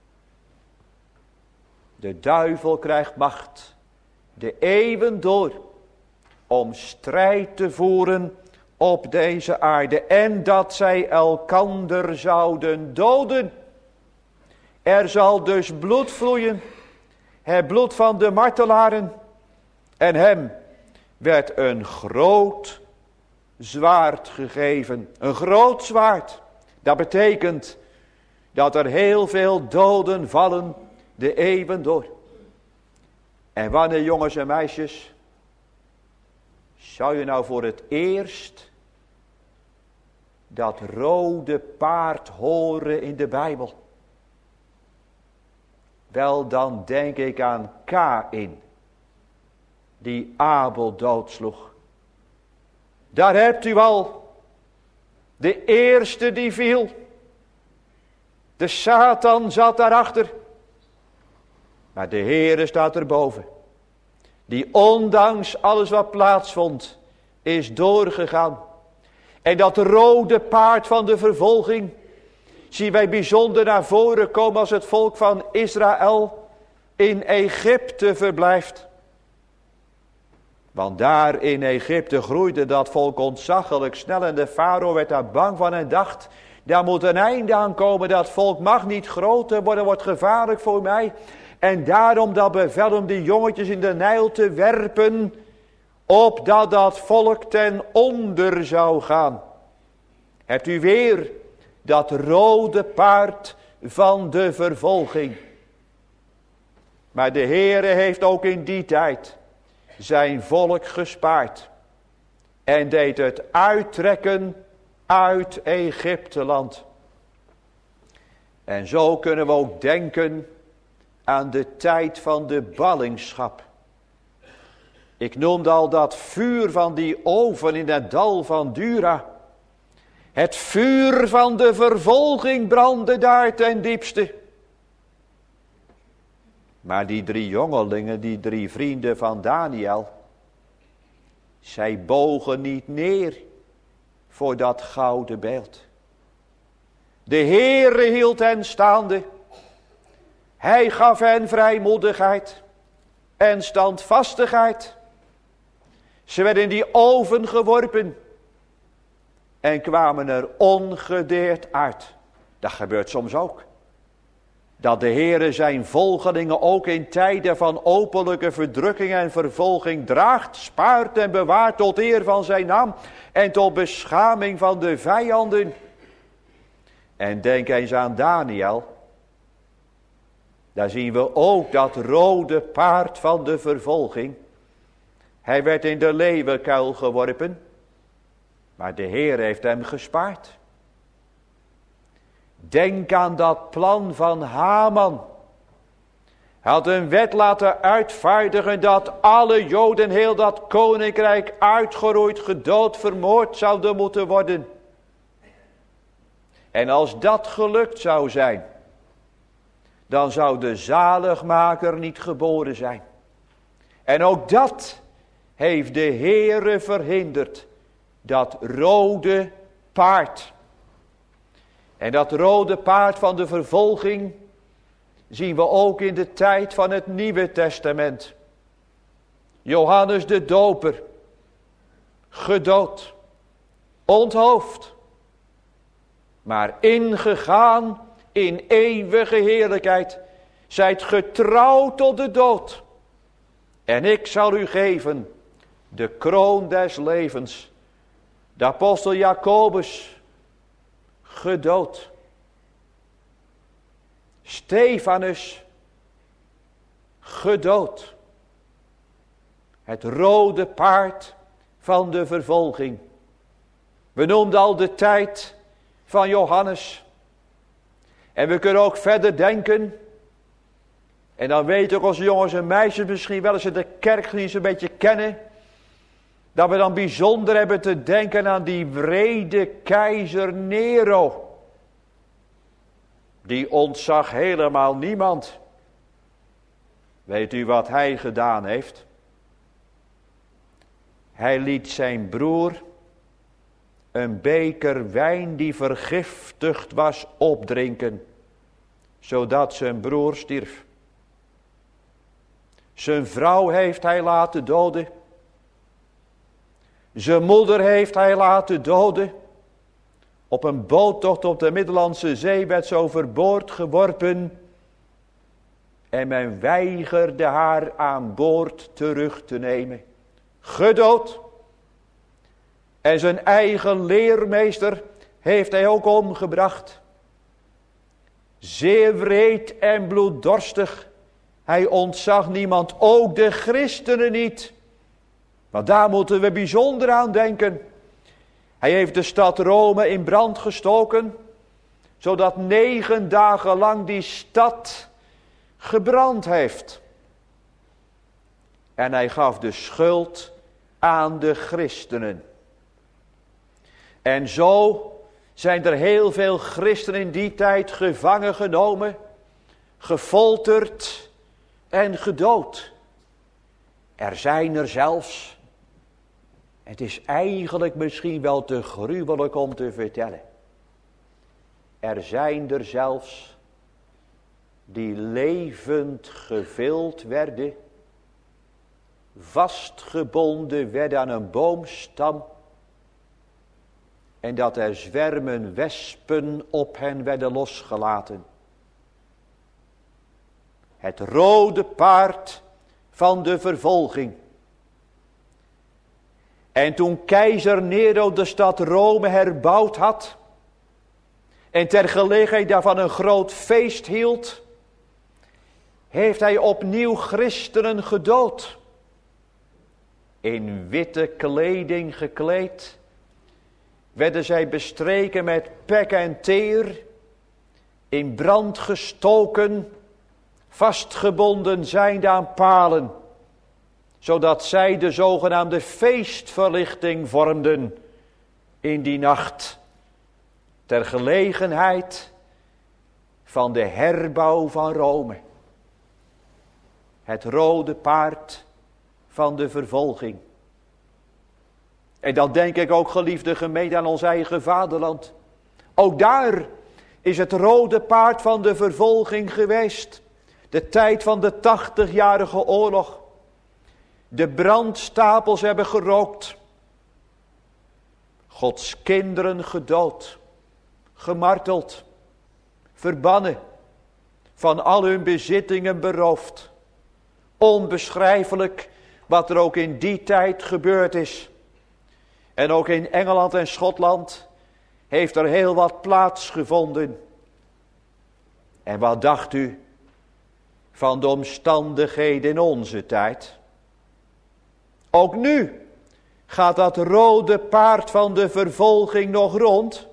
Speaker 1: De duivel krijgt macht, de eeuwen door, om strijd te voeren op deze aarde. En dat zij elkander zouden doden. Er zal dus bloed vloeien, het bloed van de martelaren. En hem werd een groot zwaard gegeven. Een groot zwaard. Dat betekent dat er heel veel doden vallen de eeuwen door. En wanneer, jongens en meisjes, zou je nou voor het eerst dat rode paard horen in de Bijbel? Wel, dan denk ik aan Kaïn, die Abel doodsloeg. Daar hebt u al de eerste die viel. De Satan zat daarachter. Maar de Heere staat erboven. Die ondanks alles wat plaatsvond, is doorgegaan. En dat rode paard van de vervolging zien wij bijzonder naar voren komen als het volk van Israël in Egypte verblijft. Want daar in Egypte groeide dat volk ontzaglijk snel en de farao werd daar bang van en dacht, daar moet een einde aan komen, dat volk mag niet groter worden, wordt gevaarlijk voor mij. En daarom dat bevel om die jongetjes in de Nijl te werpen, opdat dat volk ten onder zou gaan. Hebt u weer dat rode paard van de vervolging. Maar de Heere heeft ook in die tijd zijn volk gespaard. En deed het uittrekken uit Egypteland. En zo kunnen we ook denken aan de tijd van de ballingschap. Ik noemde al dat vuur van die oven in het dal van Dura. Het vuur van de vervolging brandde daar ten diepste. Maar die drie jongelingen, die drie vrienden van Daniel, zij bogen niet neer voor dat gouden beeld. De Heere hield hen staande. Hij gaf hen vrijmoedigheid en standvastigheid. Ze werden in die oven geworpen en kwamen er ongedeerd uit. Dat gebeurt soms ook. Dat de Heere zijn volgelingen ook in tijden van openlijke verdrukking en vervolging draagt, spaart en bewaart tot eer van zijn naam en tot beschaming van de vijanden. En denk eens aan Daniel. Daar zien we ook dat rode paard van de vervolging. Hij werd in de leeuwenkuil geworpen, maar de Heer heeft hem gespaard. Denk aan dat plan van Haman. Hij had een wet laten uitvaardigen dat alle Joden, heel dat koninkrijk, uitgeroeid, gedood, vermoord zouden moeten worden. En als dat gelukt zou zijn, dan zou de zaligmaker niet geboren zijn. En ook dat heeft de Heere verhinderd. Dat rode paard. En dat rode paard van de vervolging zien we ook in de tijd van het Nieuwe Testament. Johannes de Doper, gedood, onthoofd, maar ingegaan in eeuwige heerlijkheid, zijt getrouw tot de dood. En ik zal u geven de kroon des levens. De apostel Jacobus, gedood. Stefanus, gedood. Het rode paard van de vervolging. We noemden al de tijd van Johannes. En we kunnen ook verder denken. En dan weten ook onze jongens en meisjes misschien wel eens in de kerkdienst een beetje kennen. Dat we dan bijzonder hebben te denken aan die wrede keizer Nero. Die ontzag helemaal niemand. Weet u wat hij gedaan heeft? Hij liet zijn broer een beker wijn die vergiftigd was opdrinken, zodat zijn broer stierf. Zijn vrouw heeft hij laten doden. Zijn moeder heeft hij laten doden. Op een boottocht op de Middellandse Zee werd ze overboord geworpen. En men weigerde haar aan boord terug te nemen. Gedood. En zijn eigen leermeester heeft hij ook omgebracht. Zeer wreed en bloeddorstig. Hij ontzag niemand, ook de christenen niet. Want daar moeten we bijzonder aan denken. Hij heeft de stad Rome in brand gestoken, zodat negen dagen lang die stad gebrand heeft. En hij gaf de schuld aan de christenen. En zo zijn er heel veel christenen in die tijd gevangen genomen, gefolterd en gedood. Er zijn er zelfs, het is eigenlijk misschien wel te gruwelijk om te vertellen. Er zijn er zelfs die levend gevild werden, vastgebonden werden aan een boomstam, en dat er zwermen wespen op hen werden losgelaten. Het rode paard van de vervolging. En toen keizer Nero de stad Rome herbouwd had, en ter gelegenheid daarvan een groot feest hield, heeft hij opnieuw christenen gedood. In witte kleding gekleed, werden zij bestreken met pek en teer, in brand gestoken, vastgebonden zijnde aan palen, zodat zij de zogenaamde feestverlichting vormden in die nacht, ter gelegenheid van de herbouw van Rome. Het rode paard van de vervolging. En dan denk ik ook, geliefde gemeente, aan ons eigen vaderland. Ook daar is het rode paard van de vervolging geweest. De tijd van de tachtigjarige oorlog. De brandstapels hebben gerookt. Gods kinderen gedood. Gemarteld. Verbannen. Van al hun bezittingen beroofd. Onbeschrijfelijk wat er ook in die tijd gebeurd is. En ook in Engeland en Schotland heeft er heel wat plaatsgevonden. En wat dacht u van de omstandigheden in onze tijd? Ook nu gaat dat rode paard van de vervolging nog rond.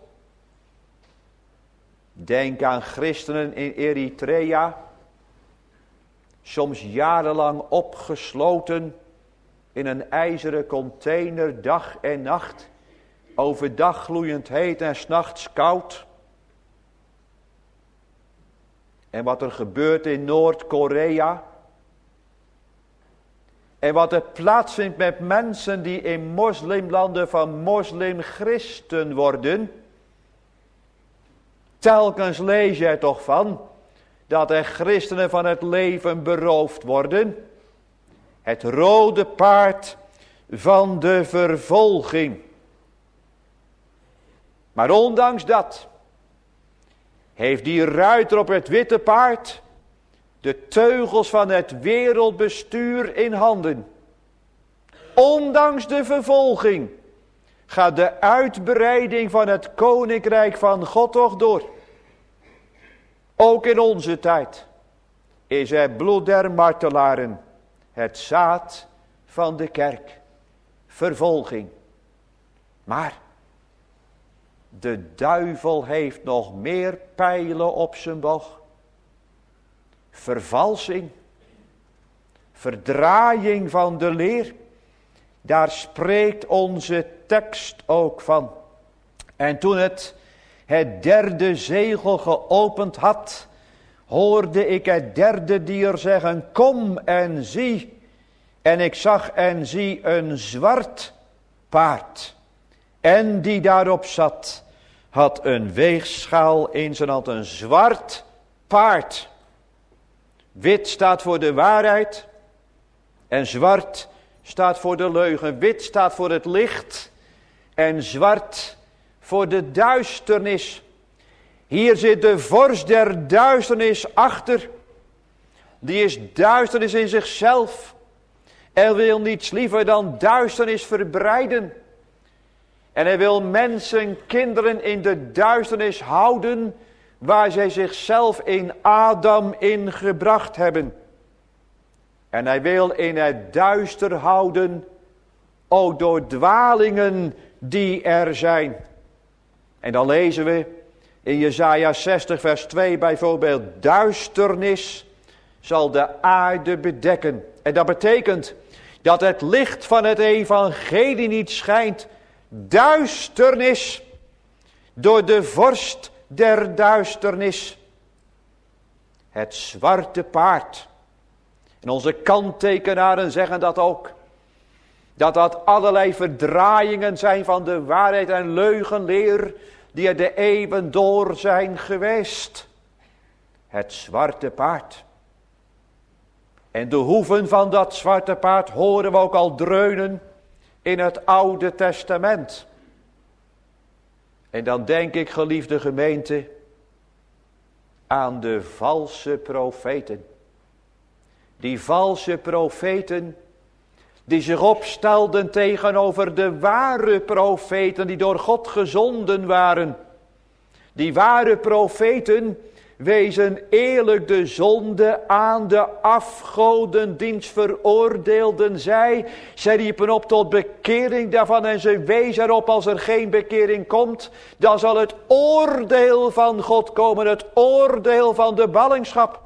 Speaker 1: Denk aan christenen in Eritrea, soms jarenlang opgesloten in een ijzeren container, dag en nacht, overdag gloeiend heet en 's nachts koud. En wat er gebeurt in Noord-Korea. En wat er plaatsvindt met mensen die in moslimlanden van moslimchristen worden. Telkens lees je er toch van dat er christenen van het leven beroofd worden. Het rode paard van de vervolging. Maar ondanks dat heeft die ruiter op het witte paard de teugels van het wereldbestuur in handen. Ondanks de vervolging gaat de uitbreiding van het koninkrijk van God toch door. Ook in onze tijd is het bloed der martelaren het zaad van de kerk. Vervolging. Maar de duivel heeft nog meer pijlen op zijn boog. Vervalsing. Verdraaiing van de leer. Daar spreekt onze tekst ook van. En toen het het derde zegel geopend had, hoorde ik het derde dier zeggen, kom en zie. En ik zag en zie een zwart paard. En die daarop zat, had een weegschaal in zijn hand, een zwart paard. Wit staat voor de waarheid en zwart staat voor de leugen. Wit staat voor het licht en zwart voor de duisternis. Hier zit de vorst der duisternis achter. Die is duisternis in zichzelf en wil niets liever dan duisternis verbreiden. En hij wil mensen, kinderen in de duisternis houden waar zij zichzelf in Adam ingebracht hebben. En hij wil in het duister houden, ook door dwalingen die er zijn. En dan lezen we in Jesaja zestig vers twee bijvoorbeeld, duisternis zal de aarde bedekken. En dat betekent dat het licht van het evangelie niet schijnt. Duisternis door de vorst der duisternis. Het zwarte paard. En onze kanttekenaren zeggen dat ook. Dat dat allerlei verdraaiingen zijn van de waarheid en leugenleer die er de eeuwen door zijn geweest. Het zwarte paard. En de hoeven van dat zwarte paard horen we ook al dreunen in het Oude Testament. En dan denk ik, geliefde gemeente, aan de valse profeten. Die valse profeten die zich opstelden tegenover de ware profeten die door God gezonden waren. Die ware profeten wezen eerlijk de zonde aan, de afgodendienst veroordeelden zij. Zij riepen op tot bekering daarvan en ze wezen erop, als er geen bekering komt, dan zal het oordeel van God komen, het oordeel van de ballingschap.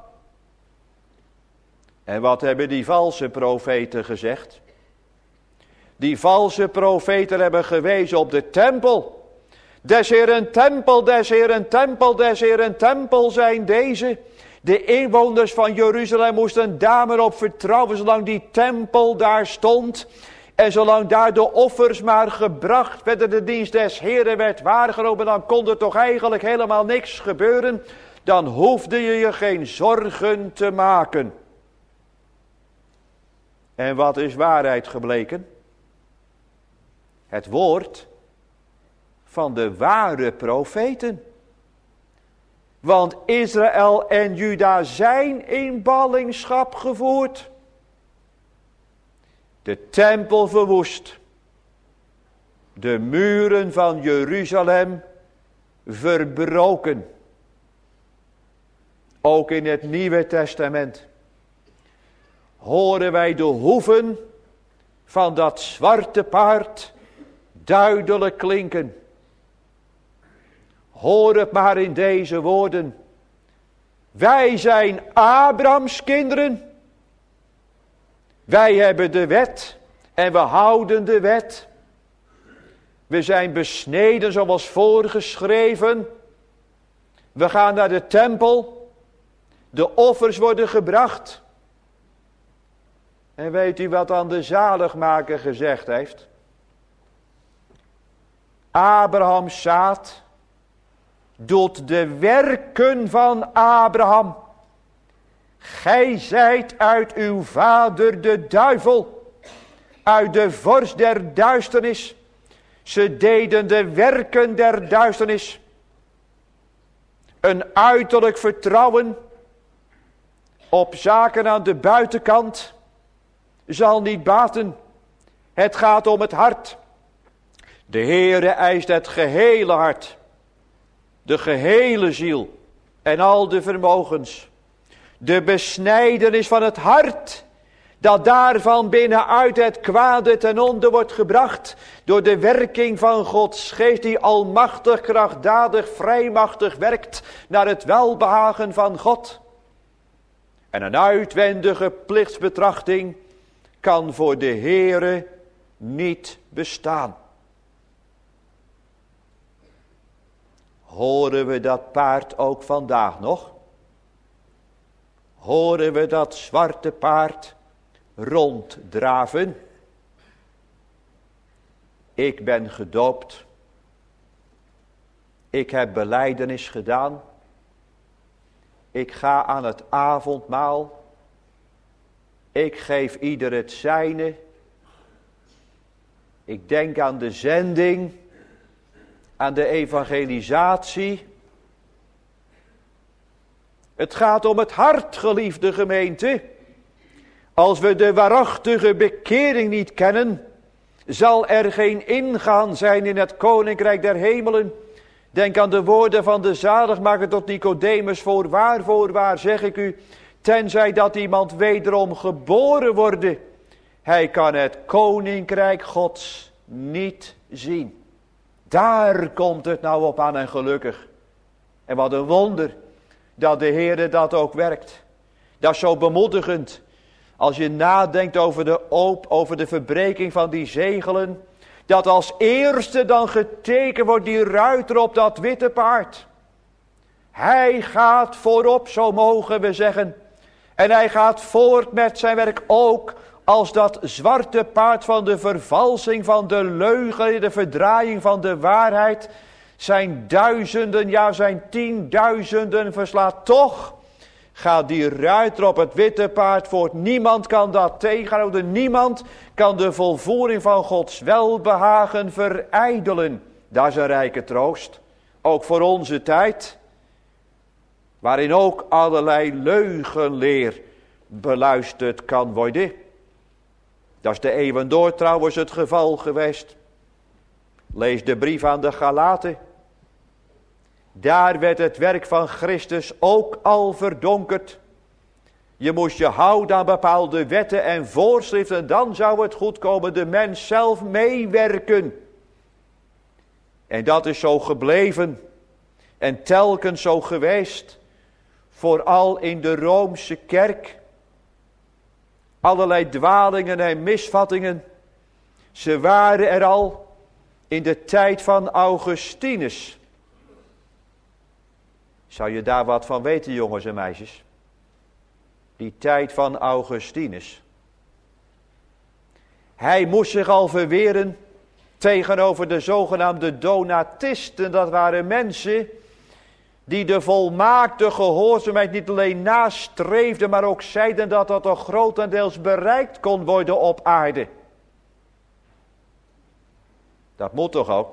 Speaker 1: En wat hebben die valse profeten gezegd? Die valse profeten hebben gewezen op de tempel. Des Heeren tempel, des Heeren tempel, des Heeren tempel zijn deze. De inwoners van Jeruzalem moesten daar maar op vertrouwen zolang die tempel daar stond. En zolang daar de offers maar gebracht werden, de dienst des Heeren werd waargenomen, dan kon er toch eigenlijk helemaal niks gebeuren. Dan hoefde je je geen zorgen te maken. En wat is waarheid gebleken? Het woord van de ware profeten. Want Israël en Juda zijn in ballingschap gevoerd. De tempel verwoest. De muren van Jeruzalem verbroken. Ook in het Nieuwe Testament horen wij de hoeven van dat zwarte paard duidelijk klinken. Hoor het maar in deze woorden. Wij zijn Abrahams kinderen. Wij hebben de wet en we houden de wet. We zijn besneden zoals voorgeschreven. We gaan naar de tempel. De offers worden gebracht. En weet u wat dan de zaligmaker gezegd heeft? Abrahams zaad doet de werken van Abraham. Gij zijt uit uw vader de duivel, uit de vorst der duisternis. Ze deden de werken der duisternis. Een uiterlijk vertrouwen op zaken aan de buitenkant zal niet baten. Het gaat om het hart. De Heere eist het gehele hart, de gehele ziel en al de vermogens. De besnijdenis van het hart, dat daarvan binnenuit het kwade ten onder wordt gebracht door de werking van Gods geest die almachtig, krachtdadig, vrijmachtig werkt naar het welbehagen van God. En een uitwendige plichtsbetrachting kan voor de Heere niet bestaan. Horen we dat paard ook vandaag nog? Horen we dat zwarte paard ronddraven? Ik ben gedoopt. Ik heb belijdenis gedaan. Ik ga aan het avondmaal. Ik geef ieder het zijne. Ik denk aan de zending, aan de evangelisatie. Het gaat om het hart, geliefde gemeente. Als we de waarachtige bekering niet kennen, zal er geen ingaan zijn in het koninkrijk der hemelen. Denk aan de woorden van de zaligmaker tot Nicodemus: voorwaar, voorwaar zeg ik u, tenzij dat iemand wederom geboren worden, hij kan het koninkrijk Gods niet zien. Daar komt het nou op aan en gelukkig. En wat een wonder dat de Heere dat ook werkt. Dat is zo bemoedigend. Als je nadenkt over de oop, over de verbreking van die zegelen, dat als eerste dan getekend wordt die ruiter op dat witte paard. Hij gaat voorop, zo mogen we zeggen. En hij gaat voort met zijn werk ook als dat zwarte paard van de vervalsing, van de leugen, de verdraaiing van de waarheid. Zijn duizenden, ja zijn tienduizenden verslaat. Toch gaat die ruiter op het witte paard voort. Niemand kan dat tegenhouden. Niemand kan de volvoering van Gods welbehagen verijdelen. Dat is een rijke troost. Ook voor onze tijd. Waarin ook allerlei leugenleer beluisterd kan worden. Dat is de eeuwen door trouwens het geval geweest. Lees de brief aan de Galaten. Daar werd het werk van Christus ook al verdonkerd. Je moest je houden aan bepaalde wetten en voorschriften. Dan zou het goed komen. De mens zelf meewerken. En dat is zo gebleven. En telkens zo geweest. Vooral in de Roomse kerk. Allerlei dwalingen en misvattingen. Ze waren er al in de tijd van Augustinus. Zou je daar wat van weten, jongens en meisjes? Die tijd van Augustinus. Hij moest zich al verweren tegenover de zogenaamde Donatisten. Dat waren mensen die de volmaakte gehoorzaamheid niet alleen nastreefden, maar ook zeiden dat dat toch grotendeels bereikt kon worden op aarde. Dat moet toch ook?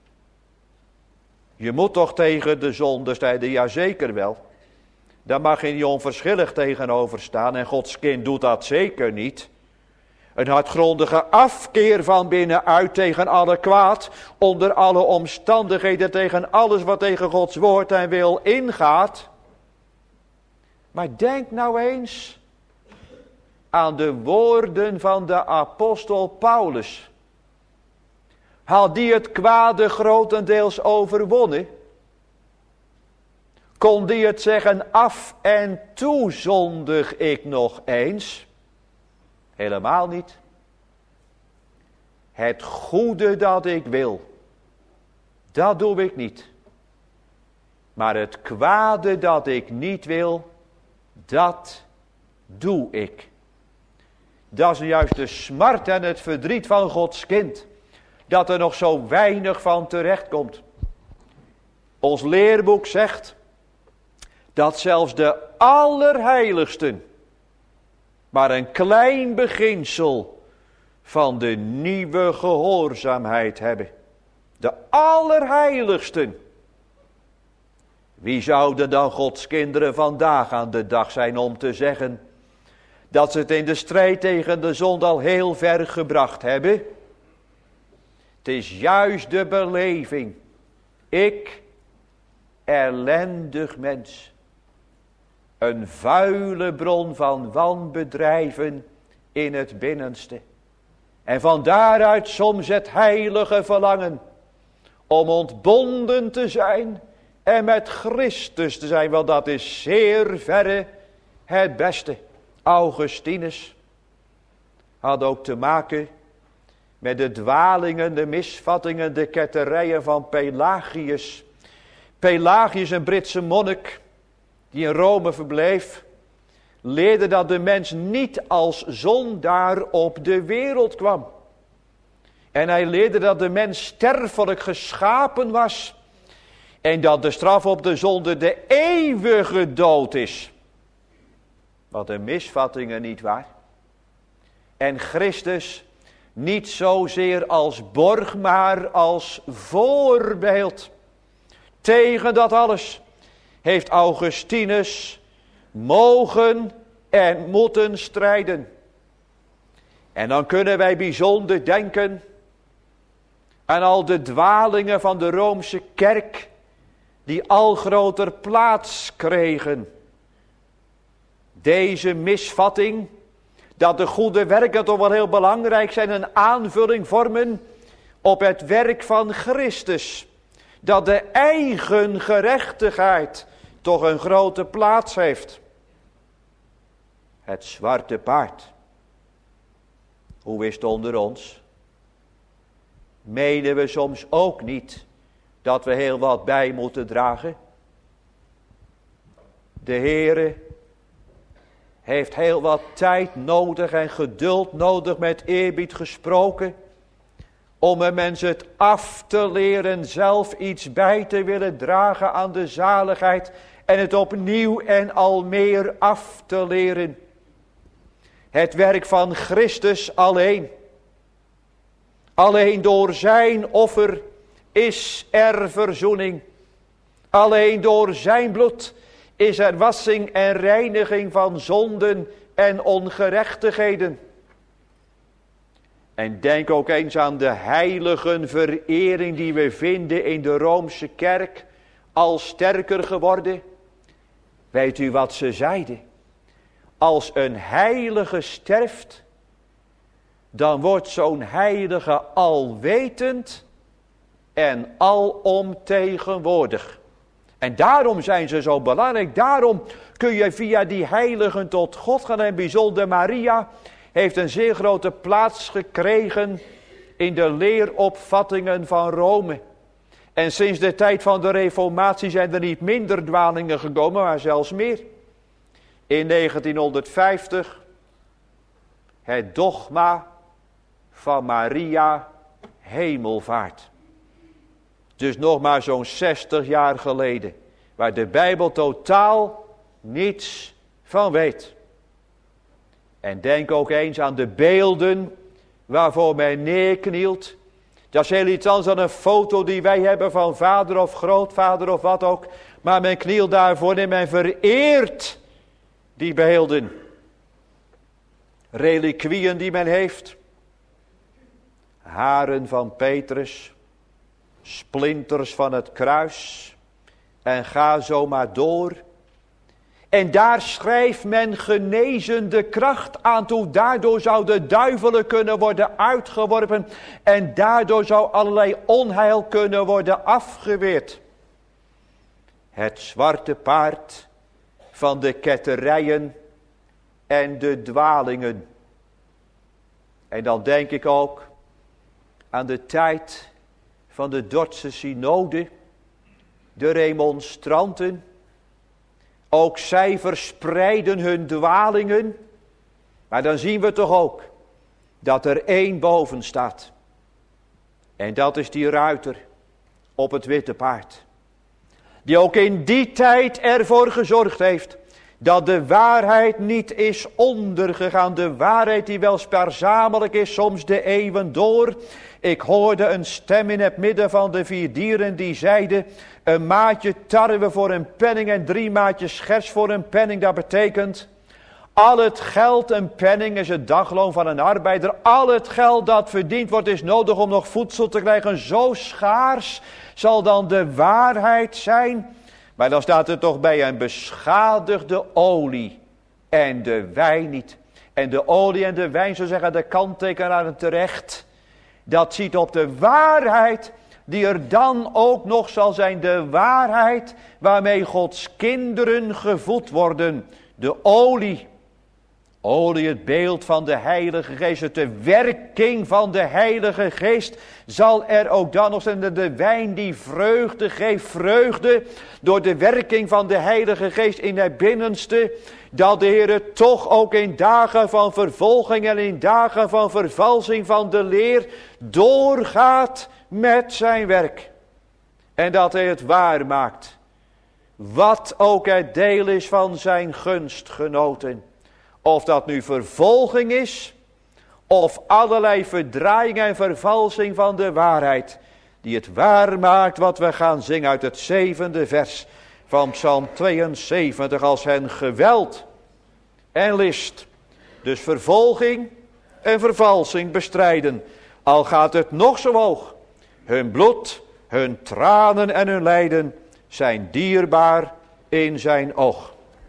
Speaker 1: Je moet toch tegen de zonde strijden? Ja, zeker wel. Daar mag je niet onverschillig tegenover staan. En Gods kind doet dat zeker niet. Een hardgrondige afkeer van binnenuit tegen alle kwaad. Onder alle omstandigheden tegen alles wat tegen Gods woord en wil ingaat. Maar denk nou eens aan de woorden van de apostel Paulus. Had die het kwade grotendeels overwonnen? Kon die het zeggen, af en toe zondig ik nog eens? Helemaal niet. Het goede dat ik wil, dat doe ik niet. Maar het kwade dat ik niet wil, dat doe ik. Dat is juist de smart en het verdriet van Gods kind. Dat er nog zo weinig van terecht komt. Ons leerboek zegt dat zelfs de allerheiligsten maar een klein beginsel van de nieuwe gehoorzaamheid hebben. De allerheiligsten. Wie zouden dan Gods kinderen vandaag aan de dag zijn om te zeggen dat ze het in de strijd tegen de zonde al heel ver gebracht hebben? Het is juist de beleving. Ik, ellendig mens. Een vuile bron van wanbedrijven in het binnenste. En van daaruit soms het heilige verlangen om ontbonden te zijn en met Christus te zijn. Want dat is zeer verre het beste. Augustinus had ook te maken met de dwalingen, de misvattingen, de ketterijen van Pelagius. Pelagius, een Britse monnik die in Rome verbleef, leerde dat de mens niet als zondaar op de wereld kwam. En hij leerde dat de mens sterfelijk geschapen was en dat de straf op de zonde de eeuwige dood is. Wat een misvattingen, niet waar? En Christus niet zozeer als borg, maar als voorbeeld. Tegen dat alles heeft Augustinus mogen en moeten strijden. En dan kunnen wij bijzonder denken aan al de dwalingen van de Roomse kerk, die al groter plaats kregen. Deze misvatting, dat de goede werken toch wel heel belangrijk zijn, een aanvulling vormen op het werk van Christus. Dat de eigen gerechtigheid toch een grote plaats heeft. Het zwarte paard. Hoe is het onder ons? Menen we soms ook niet dat we heel wat bij moeten dragen? De Heere heeft heel wat tijd nodig en geduld nodig, met eerbied gesproken, om een mens het af te leren zelf iets bij te willen dragen aan de zaligheid en het opnieuw en al meer af te leren. Het werk van Christus alleen. Alleen door zijn offer is er verzoening. Alleen door zijn bloed is er wassing en reiniging van zonden en ongerechtigheden. En denk ook eens aan de heiligenverering die we vinden in de Roomse kerk, al sterker geworden. Weet u wat ze zeiden? Als een heilige sterft, dan wordt zo'n heilige alwetend en alomtegenwoordig. En daarom zijn ze zo belangrijk. Daarom kun je via die heiligen tot God gaan. En bijzonder Maria heeft een zeer grote plaats gekregen in de leeropvattingen van Rome. En sinds de tijd van de Reformatie zijn er niet minder dwalingen gekomen, maar zelfs meer. In negentienhonderdvijftig het dogma van Maria hemelvaart. Dus nog maar zo'n zestig jaar geleden. Waar de Bijbel totaal niets van weet. En denk ook eens aan de beelden waarvoor men neerknielt. Dat is heel iets anders dan een foto die wij hebben van vader of grootvader of wat ook. Maar men knielt daarvoor en men vereert die beelden. Reliquieën die men heeft. Haren van Petrus. Splinters van het kruis. En ga zo maar door. En daar schrijft men genezende kracht aan toe. Daardoor zou de duivelen kunnen worden uitgeworpen. En daardoor zou allerlei onheil kunnen worden afgeweerd. Het zwarte paard van de ketterijen en de dwalingen. En dan denk ik ook aan de tijd van de Dordtse synode, de remonstranten. Ook zij verspreiden hun dwalingen. Maar dan zien we toch ook dat er één boven staat. En dat is die ruiter op het witte paard. Die ook in die tijd ervoor gezorgd heeft dat de waarheid niet is ondergegaan. De waarheid die wel spaarzamelijk is, soms de eeuwen door. Ik hoorde een stem in het midden van de vier dieren die zeide: Een maatje tarwe voor een penning en drie maatjes schers voor een penning. Dat betekent, al het geld, een penning is het dagloon van een arbeider. Al het geld dat verdiend wordt is nodig om nog voedsel te krijgen. Zo schaars zal dan de waarheid zijn. Maar dan staat er toch bij, een beschadigde olie en de wijn niet. En de olie en de wijn, zo zeggen de kanttekenaren terecht, dat ziet op de waarheid die er dan ook nog zal zijn. De waarheid waarmee Gods kinderen gevoed worden. De olie. Olie, het beeld van de Heilige Geest. De werking van de Heilige Geest zal er ook dan nog zijn. De wijn die vreugde geeft. Vreugde door de werking van de Heilige Geest in het binnenste. Dat de Heer toch ook in dagen van vervolging en in dagen van vervalsing van de leer doorgaat met zijn werk. En dat hij het waar maakt. Wat ook het deel is van zijn gunstgenoten. Of dat nu vervolging is, of allerlei verdraaiing en vervalsing van de waarheid. Die het waar maakt wat we gaan zingen uit het zevende vers van Psalm tweeënzeventig. Als hen geweld en list, dus vervolging en vervalsing bestrijden. Al gaat het nog zo hoog. Hun bloed, hun tranen en hun lijden zijn dierbaar in zijn oog.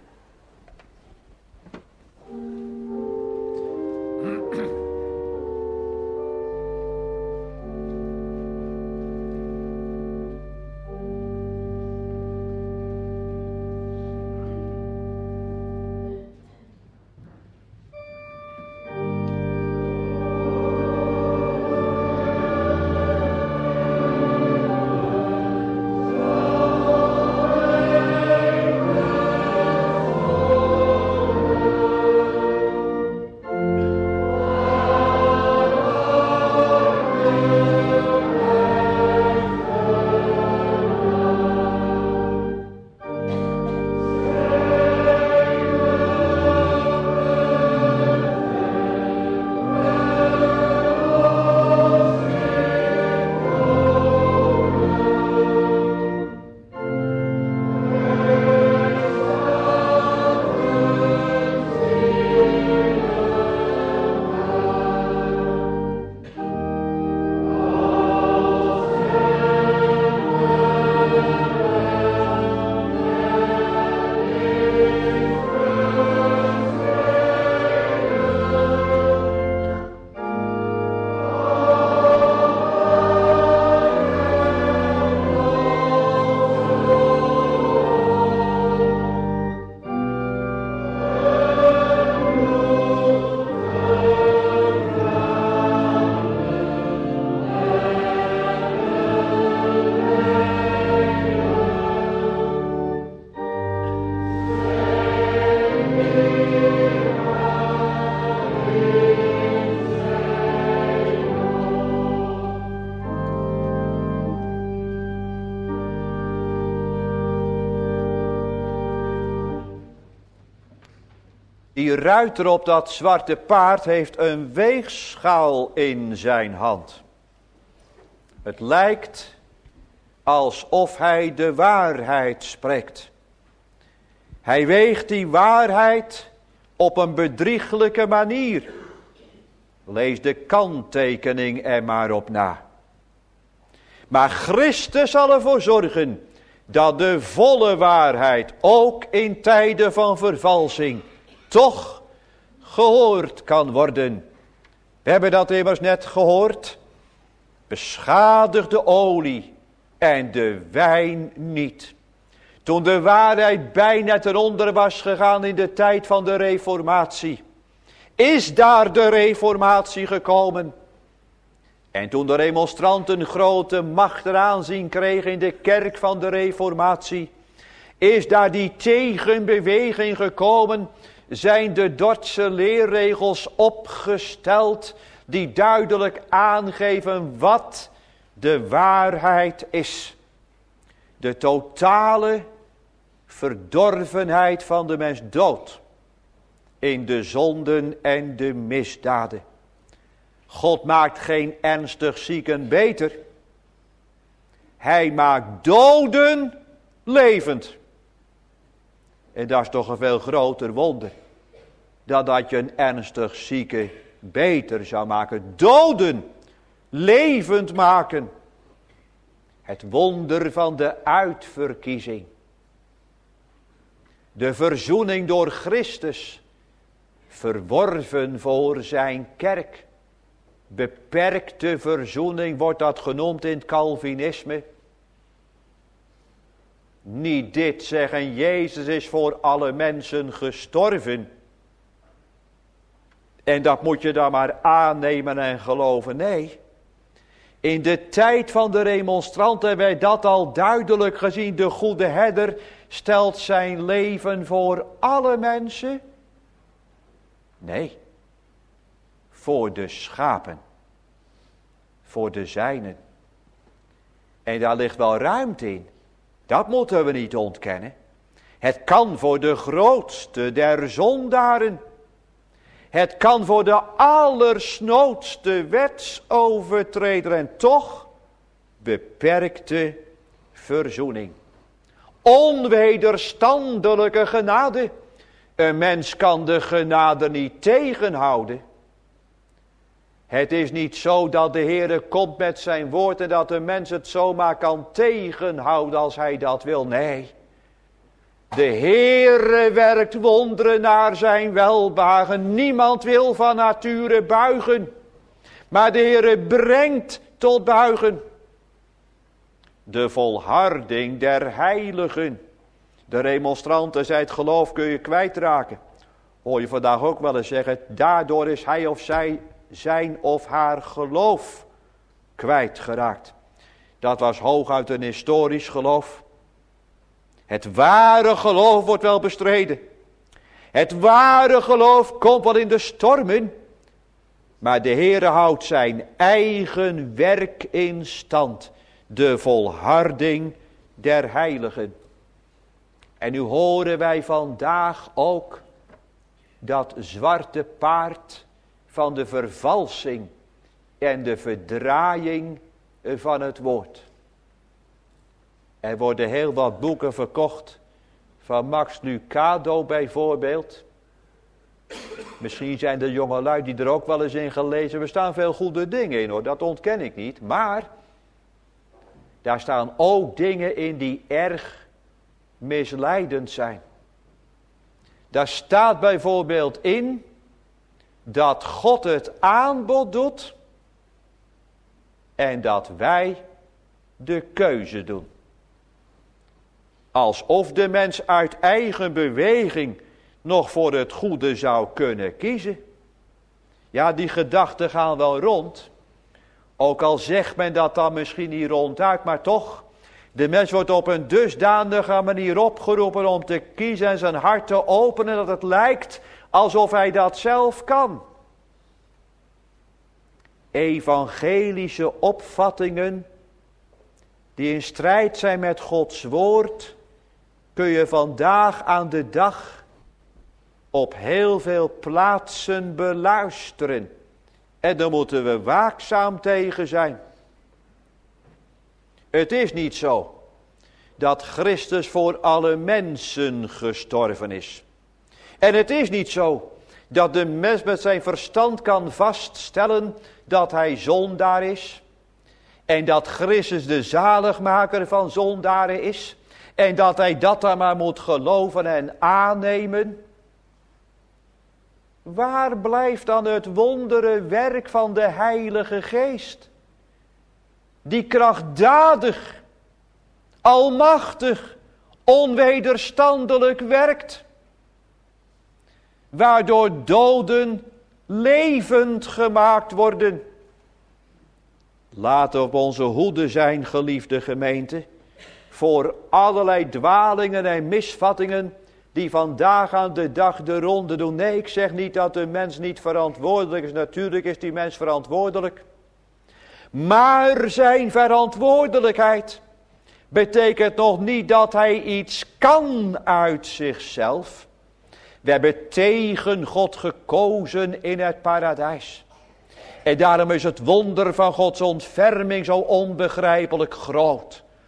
Speaker 1: Die ruiter op dat zwarte paard heeft een weegschaal in zijn hand. Het lijkt alsof hij de waarheid spreekt. Hij weegt die waarheid op een bedrieglijke manier. Lees de kanttekening er maar op na. Maar Christus zal ervoor zorgen dat de volle waarheid ook in tijden van vervalsing toch gehoord kan worden. We hebben dat immers net gehoord. Beschadigde olie en de wijn niet. Toen de waarheid bijna ten onder was gegaan in de tijd van de reformatie, is daar de reformatie gekomen. En toen de remonstranten grote macht en aanzien kregen in de kerk van de reformatie, is daar die tegenbeweging gekomen, zijn de Dordtse leerregels opgesteld die duidelijk aangeven wat de waarheid is. De totale verdorvenheid van de mens dood in de zonden en de misdaden. God maakt geen ernstig zieken beter. Hij maakt doden levend. En dat is toch een veel groter wonder. Dan dat je een ernstig zieke beter zou maken. Doden levend maken. Het wonder van de uitverkiezing. De verzoening door Christus. Verworven voor zijn kerk. Beperkte verzoening wordt dat genoemd in het Calvinisme. Niet dit zeggen, Jezus is voor alle mensen gestorven. En dat moet je dan maar aannemen en geloven. Nee, in de tijd van de remonstranten hebben wij dat al duidelijk gezien. De goede herder stelt zijn leven voor alle mensen. Nee, voor de schapen. Voor de zijnen. En daar ligt wel ruimte in. Dat moeten we niet ontkennen. Het kan voor de grootste der zondaren. Het kan voor de allersnoodste wetsovertreder. En toch beperkte verzoening. Onwederstandelijke genade. Een mens kan de genade niet tegenhouden. Het is niet zo dat de Heere komt met zijn woord en dat de mens het zomaar kan tegenhouden als hij dat wil. Nee. De Heere werkt wonderen naar zijn welbehagen. Niemand wil van nature buigen. Maar de Heere brengt tot buigen. De volharding der heiligen. De remonstranten zei het geloof kun je kwijtraken. Hoor je vandaag ook wel eens zeggen. Daardoor is hij of zij zijn of haar geloof kwijtgeraakt. Dat was hooguit een historisch geloof. Het ware geloof wordt wel bestreden. Het ware geloof komt wel in de stormen. Maar de Heere houdt zijn eigen werk in stand. De volharding der heiligen. En nu horen wij vandaag ook dat zwarte paard van de vervalsing en de verdraaiing van het woord. Er worden heel wat boeken verkocht, van Max Lucado bijvoorbeeld. Misschien zijn er jongelui die er ook wel eens in gelezen. Er staan veel goede dingen in hoor, dat ontken ik niet. Maar daar staan ook dingen in die erg misleidend zijn. Daar staat bijvoorbeeld in dat God het aanbod doet en dat wij de keuze doen. Alsof de mens uit eigen beweging nog voor het goede zou kunnen kiezen. Ja, die gedachten gaan wel rond. Ook al zegt men dat dan misschien niet ronduit, maar toch. De mens wordt op een dusdanige manier opgeroepen om te kiezen en zijn hart te openen dat het lijkt alsof hij dat zelf kan. Evangelische opvattingen die in strijd zijn met Gods woord, kun je vandaag aan de dag op heel veel plaatsen beluisteren. En daar moeten we waakzaam tegen zijn. Het is niet zo dat Christus voor alle mensen gestorven is. En het is niet zo dat de mens met zijn verstand kan vaststellen dat hij zondaar is. En dat Christus de zaligmaker van zondaren is. En dat hij dat dan maar moet geloven en aannemen. Waar blijft dan het wondere werk van de Heilige Geest? Die krachtdadig, almachtig, onwederstandelijk werkt. Waardoor doden levend gemaakt worden. Laten we op onze hoede zijn, geliefde gemeente, voor allerlei dwalingen en misvattingen die vandaag aan de dag de ronde doen. Nee, ik zeg niet dat de mens niet verantwoordelijk is. Natuurlijk is die mens verantwoordelijk. Maar zijn verantwoordelijkheid betekent nog niet dat hij iets kan uit zichzelf. We hebben tegen God gekozen in het paradijs. En daarom is het wonder van Gods ontferming zo onbegrijpelijk groot.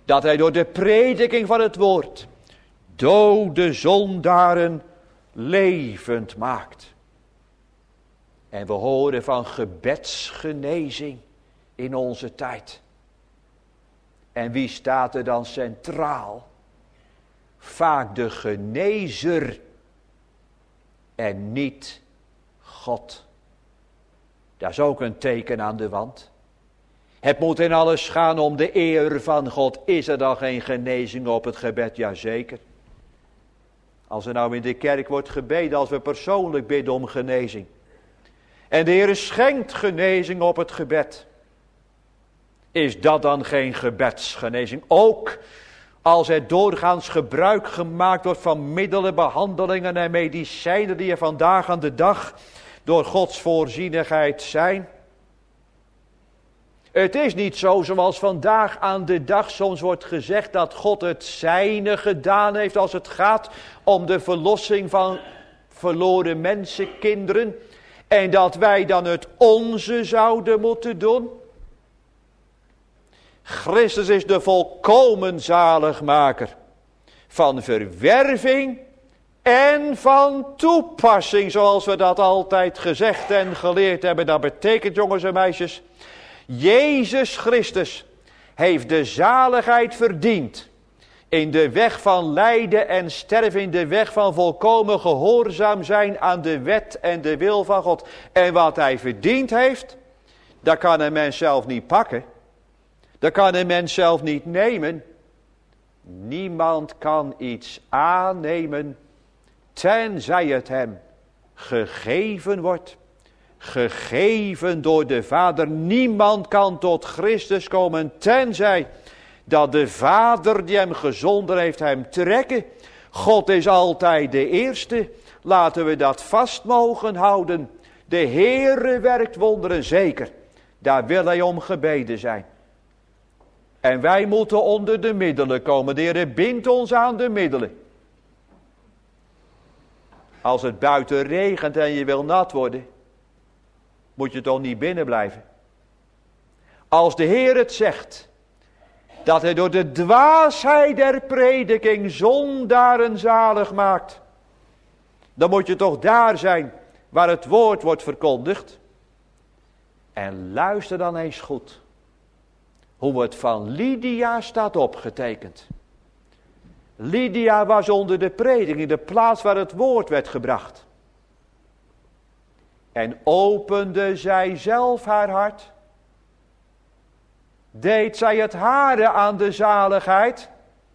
Speaker 1: Dat hij door de prediking van het woord dode zondaren levend maakt. En we horen van gebedsgenezing in onze tijd. En wie staat er dan centraal? Vaak de genezer en niet God. Dat is ook een teken aan de wand. Het moet in alles gaan om de eer van God. Is er dan geen genezing op het gebed? Jazeker. Als er nou in de kerk wordt gebeden, als we persoonlijk bidden om genezing. En de Heer schenkt genezing op het gebed. Is dat dan geen gebedsgenezing? Ook als er doorgaans gebruik gemaakt wordt van middelen, behandelingen en medicijnen die er vandaag aan de dag door Gods voorzienigheid zijn. Het is niet zo zoals vandaag aan de dag soms wordt gezegd dat God het zijne gedaan heeft als het gaat om de verlossing van verloren mensenkinderen. En dat wij dan het onze zouden moeten doen. Christus is de volkomen zaligmaker van verwerving en van toepassing, zoals we dat altijd gezegd en geleerd hebben. Dat betekent, jongens en meisjes, Jezus Christus heeft de zaligheid verdiend in de weg van lijden en sterven, in de weg van volkomen gehoorzaam zijn aan de wet en de wil van God. En wat hij verdiend heeft, dat kan een mens zelf niet pakken. Dat kan een mens zelf niet nemen. Niemand kan iets aannemen, tenzij het hem gegeven wordt. Gegeven door de Vader. Niemand kan tot Christus komen, tenzij dat de Vader die hem gezonden heeft hem trekken. God is altijd de eerste. Laten we dat vast mogen houden. De Heere werkt wonderen, zeker. Daar wil hij om gebeden zijn. En wij moeten onder de middelen komen. De Heere bindt ons aan de middelen. Als het buiten regent en je wil nat worden, moet je toch niet binnen blijven. Als de Heer het zegt, dat hij door de dwaasheid der prediking zondaren zalig maakt, dan moet je toch daar zijn waar het woord wordt verkondigd. En luister dan eens goed hoe het van Lydia staat opgetekend. Lydia was onder de prediking, de plaats waar het woord werd gebracht. En opende zij zelf haar hart? Deed zij het hare aan de zaligheid?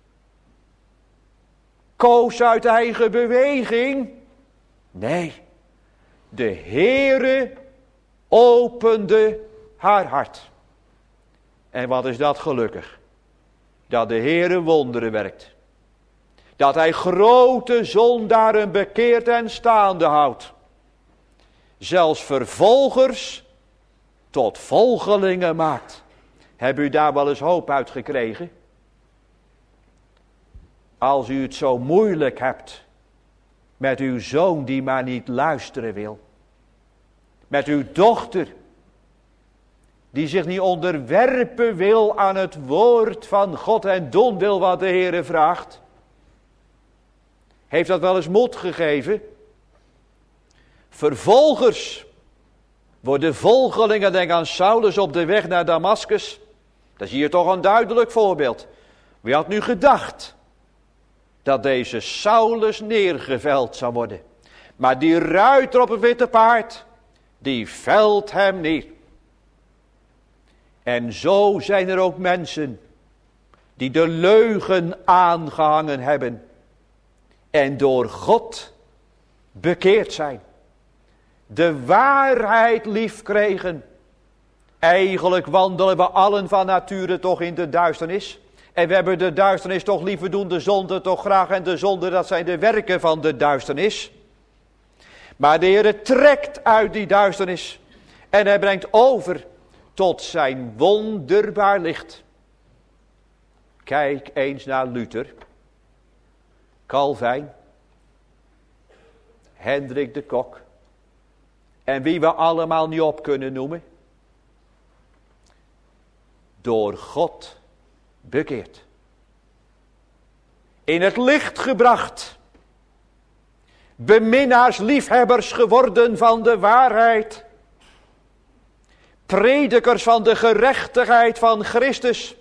Speaker 1: Koos uit eigen beweging? Nee, de Heere opende haar hart. En wat is dat gelukkig? Dat de Heere wonderen werkt. Dat hij grote zondaren bekeert en staande houdt. Zelfs vervolgers tot volgelingen maakt. Heb u daar wel eens hoop uit gekregen? Als u het zo moeilijk hebt met uw zoon die maar niet luisteren wil. Met uw dochter die zich niet onderwerpen wil aan het woord van God en doen wil wat de Heere vraagt. Heeft dat wel eens moed gegeven? Vervolgers worden volgelingen, denk aan Saulus op de weg naar Damaskus. Dat is hier toch een duidelijk voorbeeld. Wie had nu gedacht dat deze Saulus neergeveld zou worden? Maar die ruiter op een witte paard, die velt hem neer. En zo zijn er ook mensen die de leugen aangehangen hebben en door God bekeerd zijn. De waarheid lief kregen. Eigenlijk wandelen we allen van nature toch in de duisternis. En we hebben de duisternis toch liever doen, de zonde toch graag. En de zonde, dat zijn de werken van de duisternis. Maar de Heer trekt uit die duisternis. En hij brengt over tot zijn wonderbaar licht. Kijk eens naar Luther. Calvijn. Hendrik de Kok. En wie we allemaal niet op kunnen noemen. Door God bekeerd. in het licht gebracht. Beminnaars, liefhebbers geworden van de waarheid. Predikers van de gerechtigheid van Christus.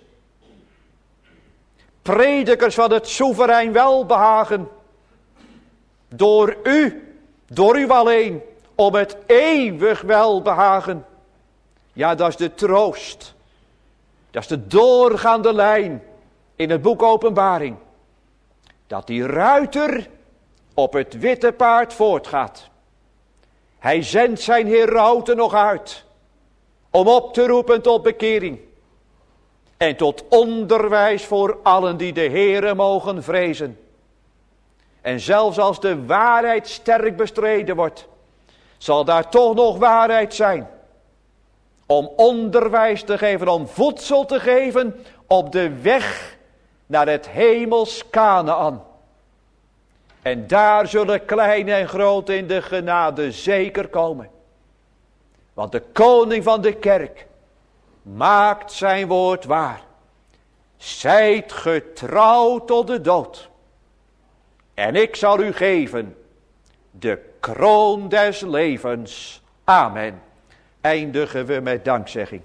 Speaker 1: Predikers van het soeverein welbehagen. Door u, door u alleen, om het eeuwig welbehagen. Ja, dat is de troost. Dat is de doorgaande lijn in het boek Openbaring. Dat die ruiter op het witte paard voortgaat. Hij zendt zijn herauten nog uit. Om op te roepen tot bekering. En tot onderwijs voor allen die de Heere mogen vrezen. En zelfs als de waarheid sterk bestreden wordt. Zal daar toch nog waarheid zijn. Om onderwijs te geven, om voedsel te geven op de weg naar het hemels Kanaän. En daar zullen klein en groot in de genade zeker komen. Want de koning van de kerk maakt zijn woord waar. Zijt getrouw tot de dood. En ik zal u geven de kroon des levens. Amen. Eindigen we met dankzegging.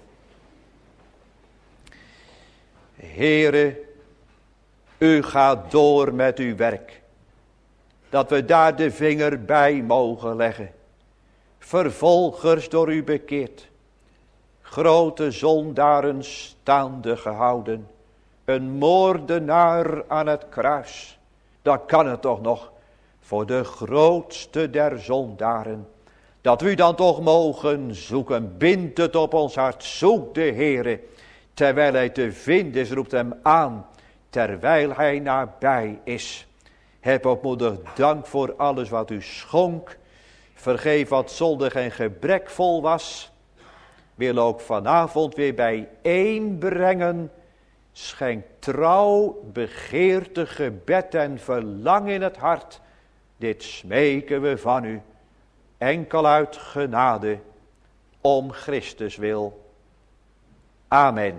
Speaker 1: Heere, u gaat door met uw werk. Dat we daar de vinger bij mogen leggen. Vervolgers door u bekeerd. Grote zondaren staande gehouden. Een moordenaar aan het kruis. Dan kan het toch nog voor de grootste der zondaren. Dat we u dan toch mogen zoeken. Bind het op ons hart. Zoek de Heere. Terwijl hij te vinden is, roept hem aan. Terwijl hij nabij is. Heb opmoedig dank voor alles wat u schonk. Vergeef wat zondig en gebrekvol was. Wil ook vanavond weer bijeenbrengen. Schenk trouw, begeerte, gebed en verlang in het hart. Dit smeken we van u. Enkel uit genade. Om Christus wil. Amen.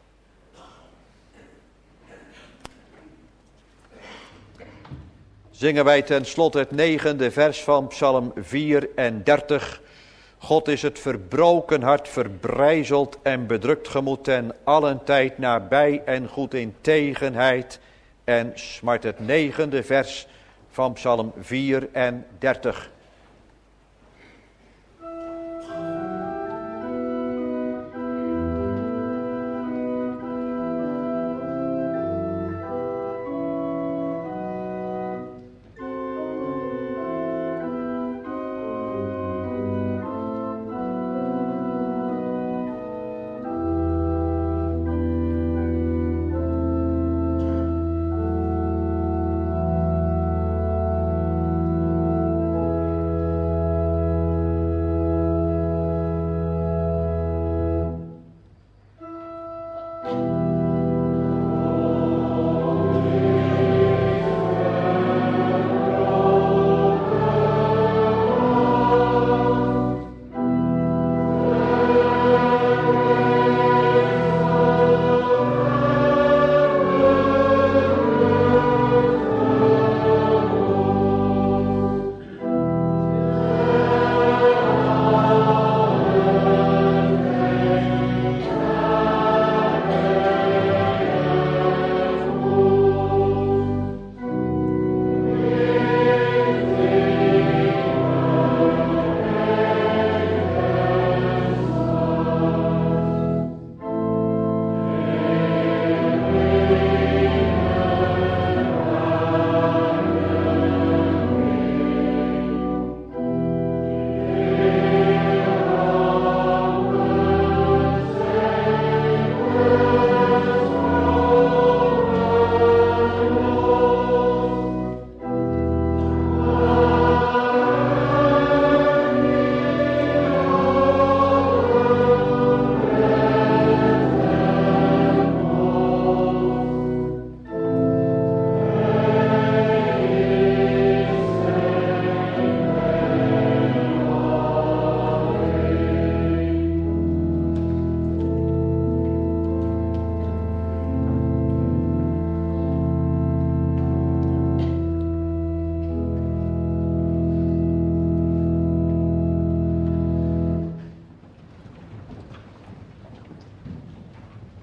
Speaker 1: Zingen wij ten slotte het negende vers van Psalm vierendertig. God is het verbroken hart, verbrijzeld en bedrukt gemoed ten allen tijd nabij en goed in tegenheid. En smart het negende vers van Psalm vierendertig.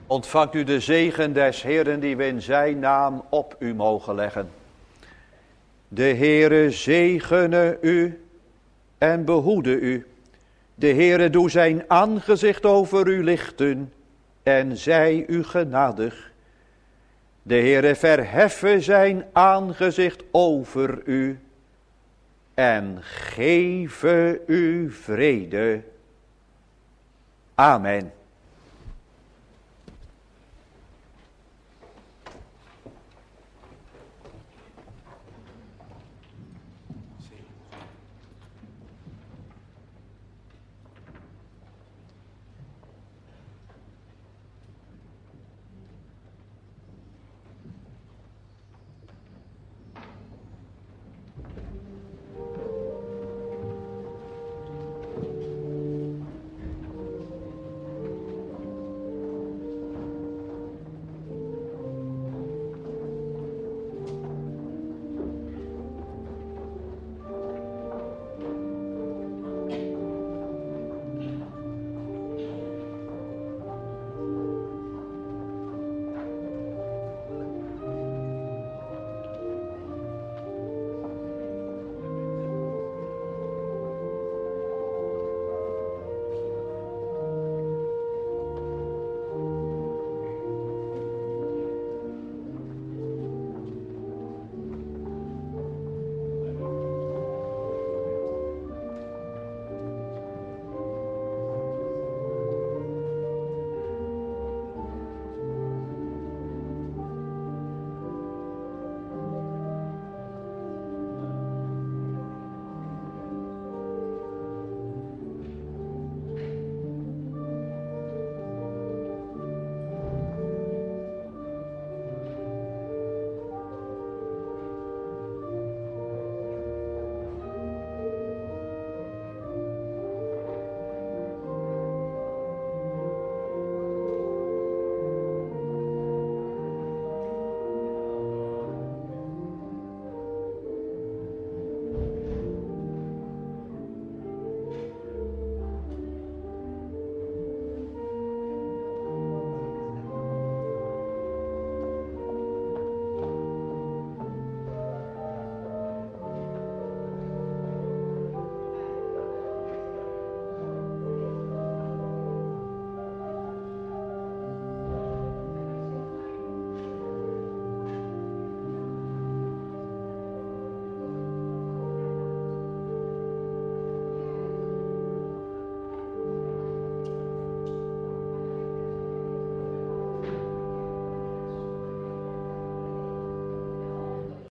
Speaker 1: Ontvangt u de zegen des Heeren die we in zijn naam op u mogen leggen. De Heere zegene u en behoede u. De Heere doe zijn aangezicht over u lichten en zij u genadig. De Heere verheffe zijn aangezicht over u en geeve u vrede. Amen.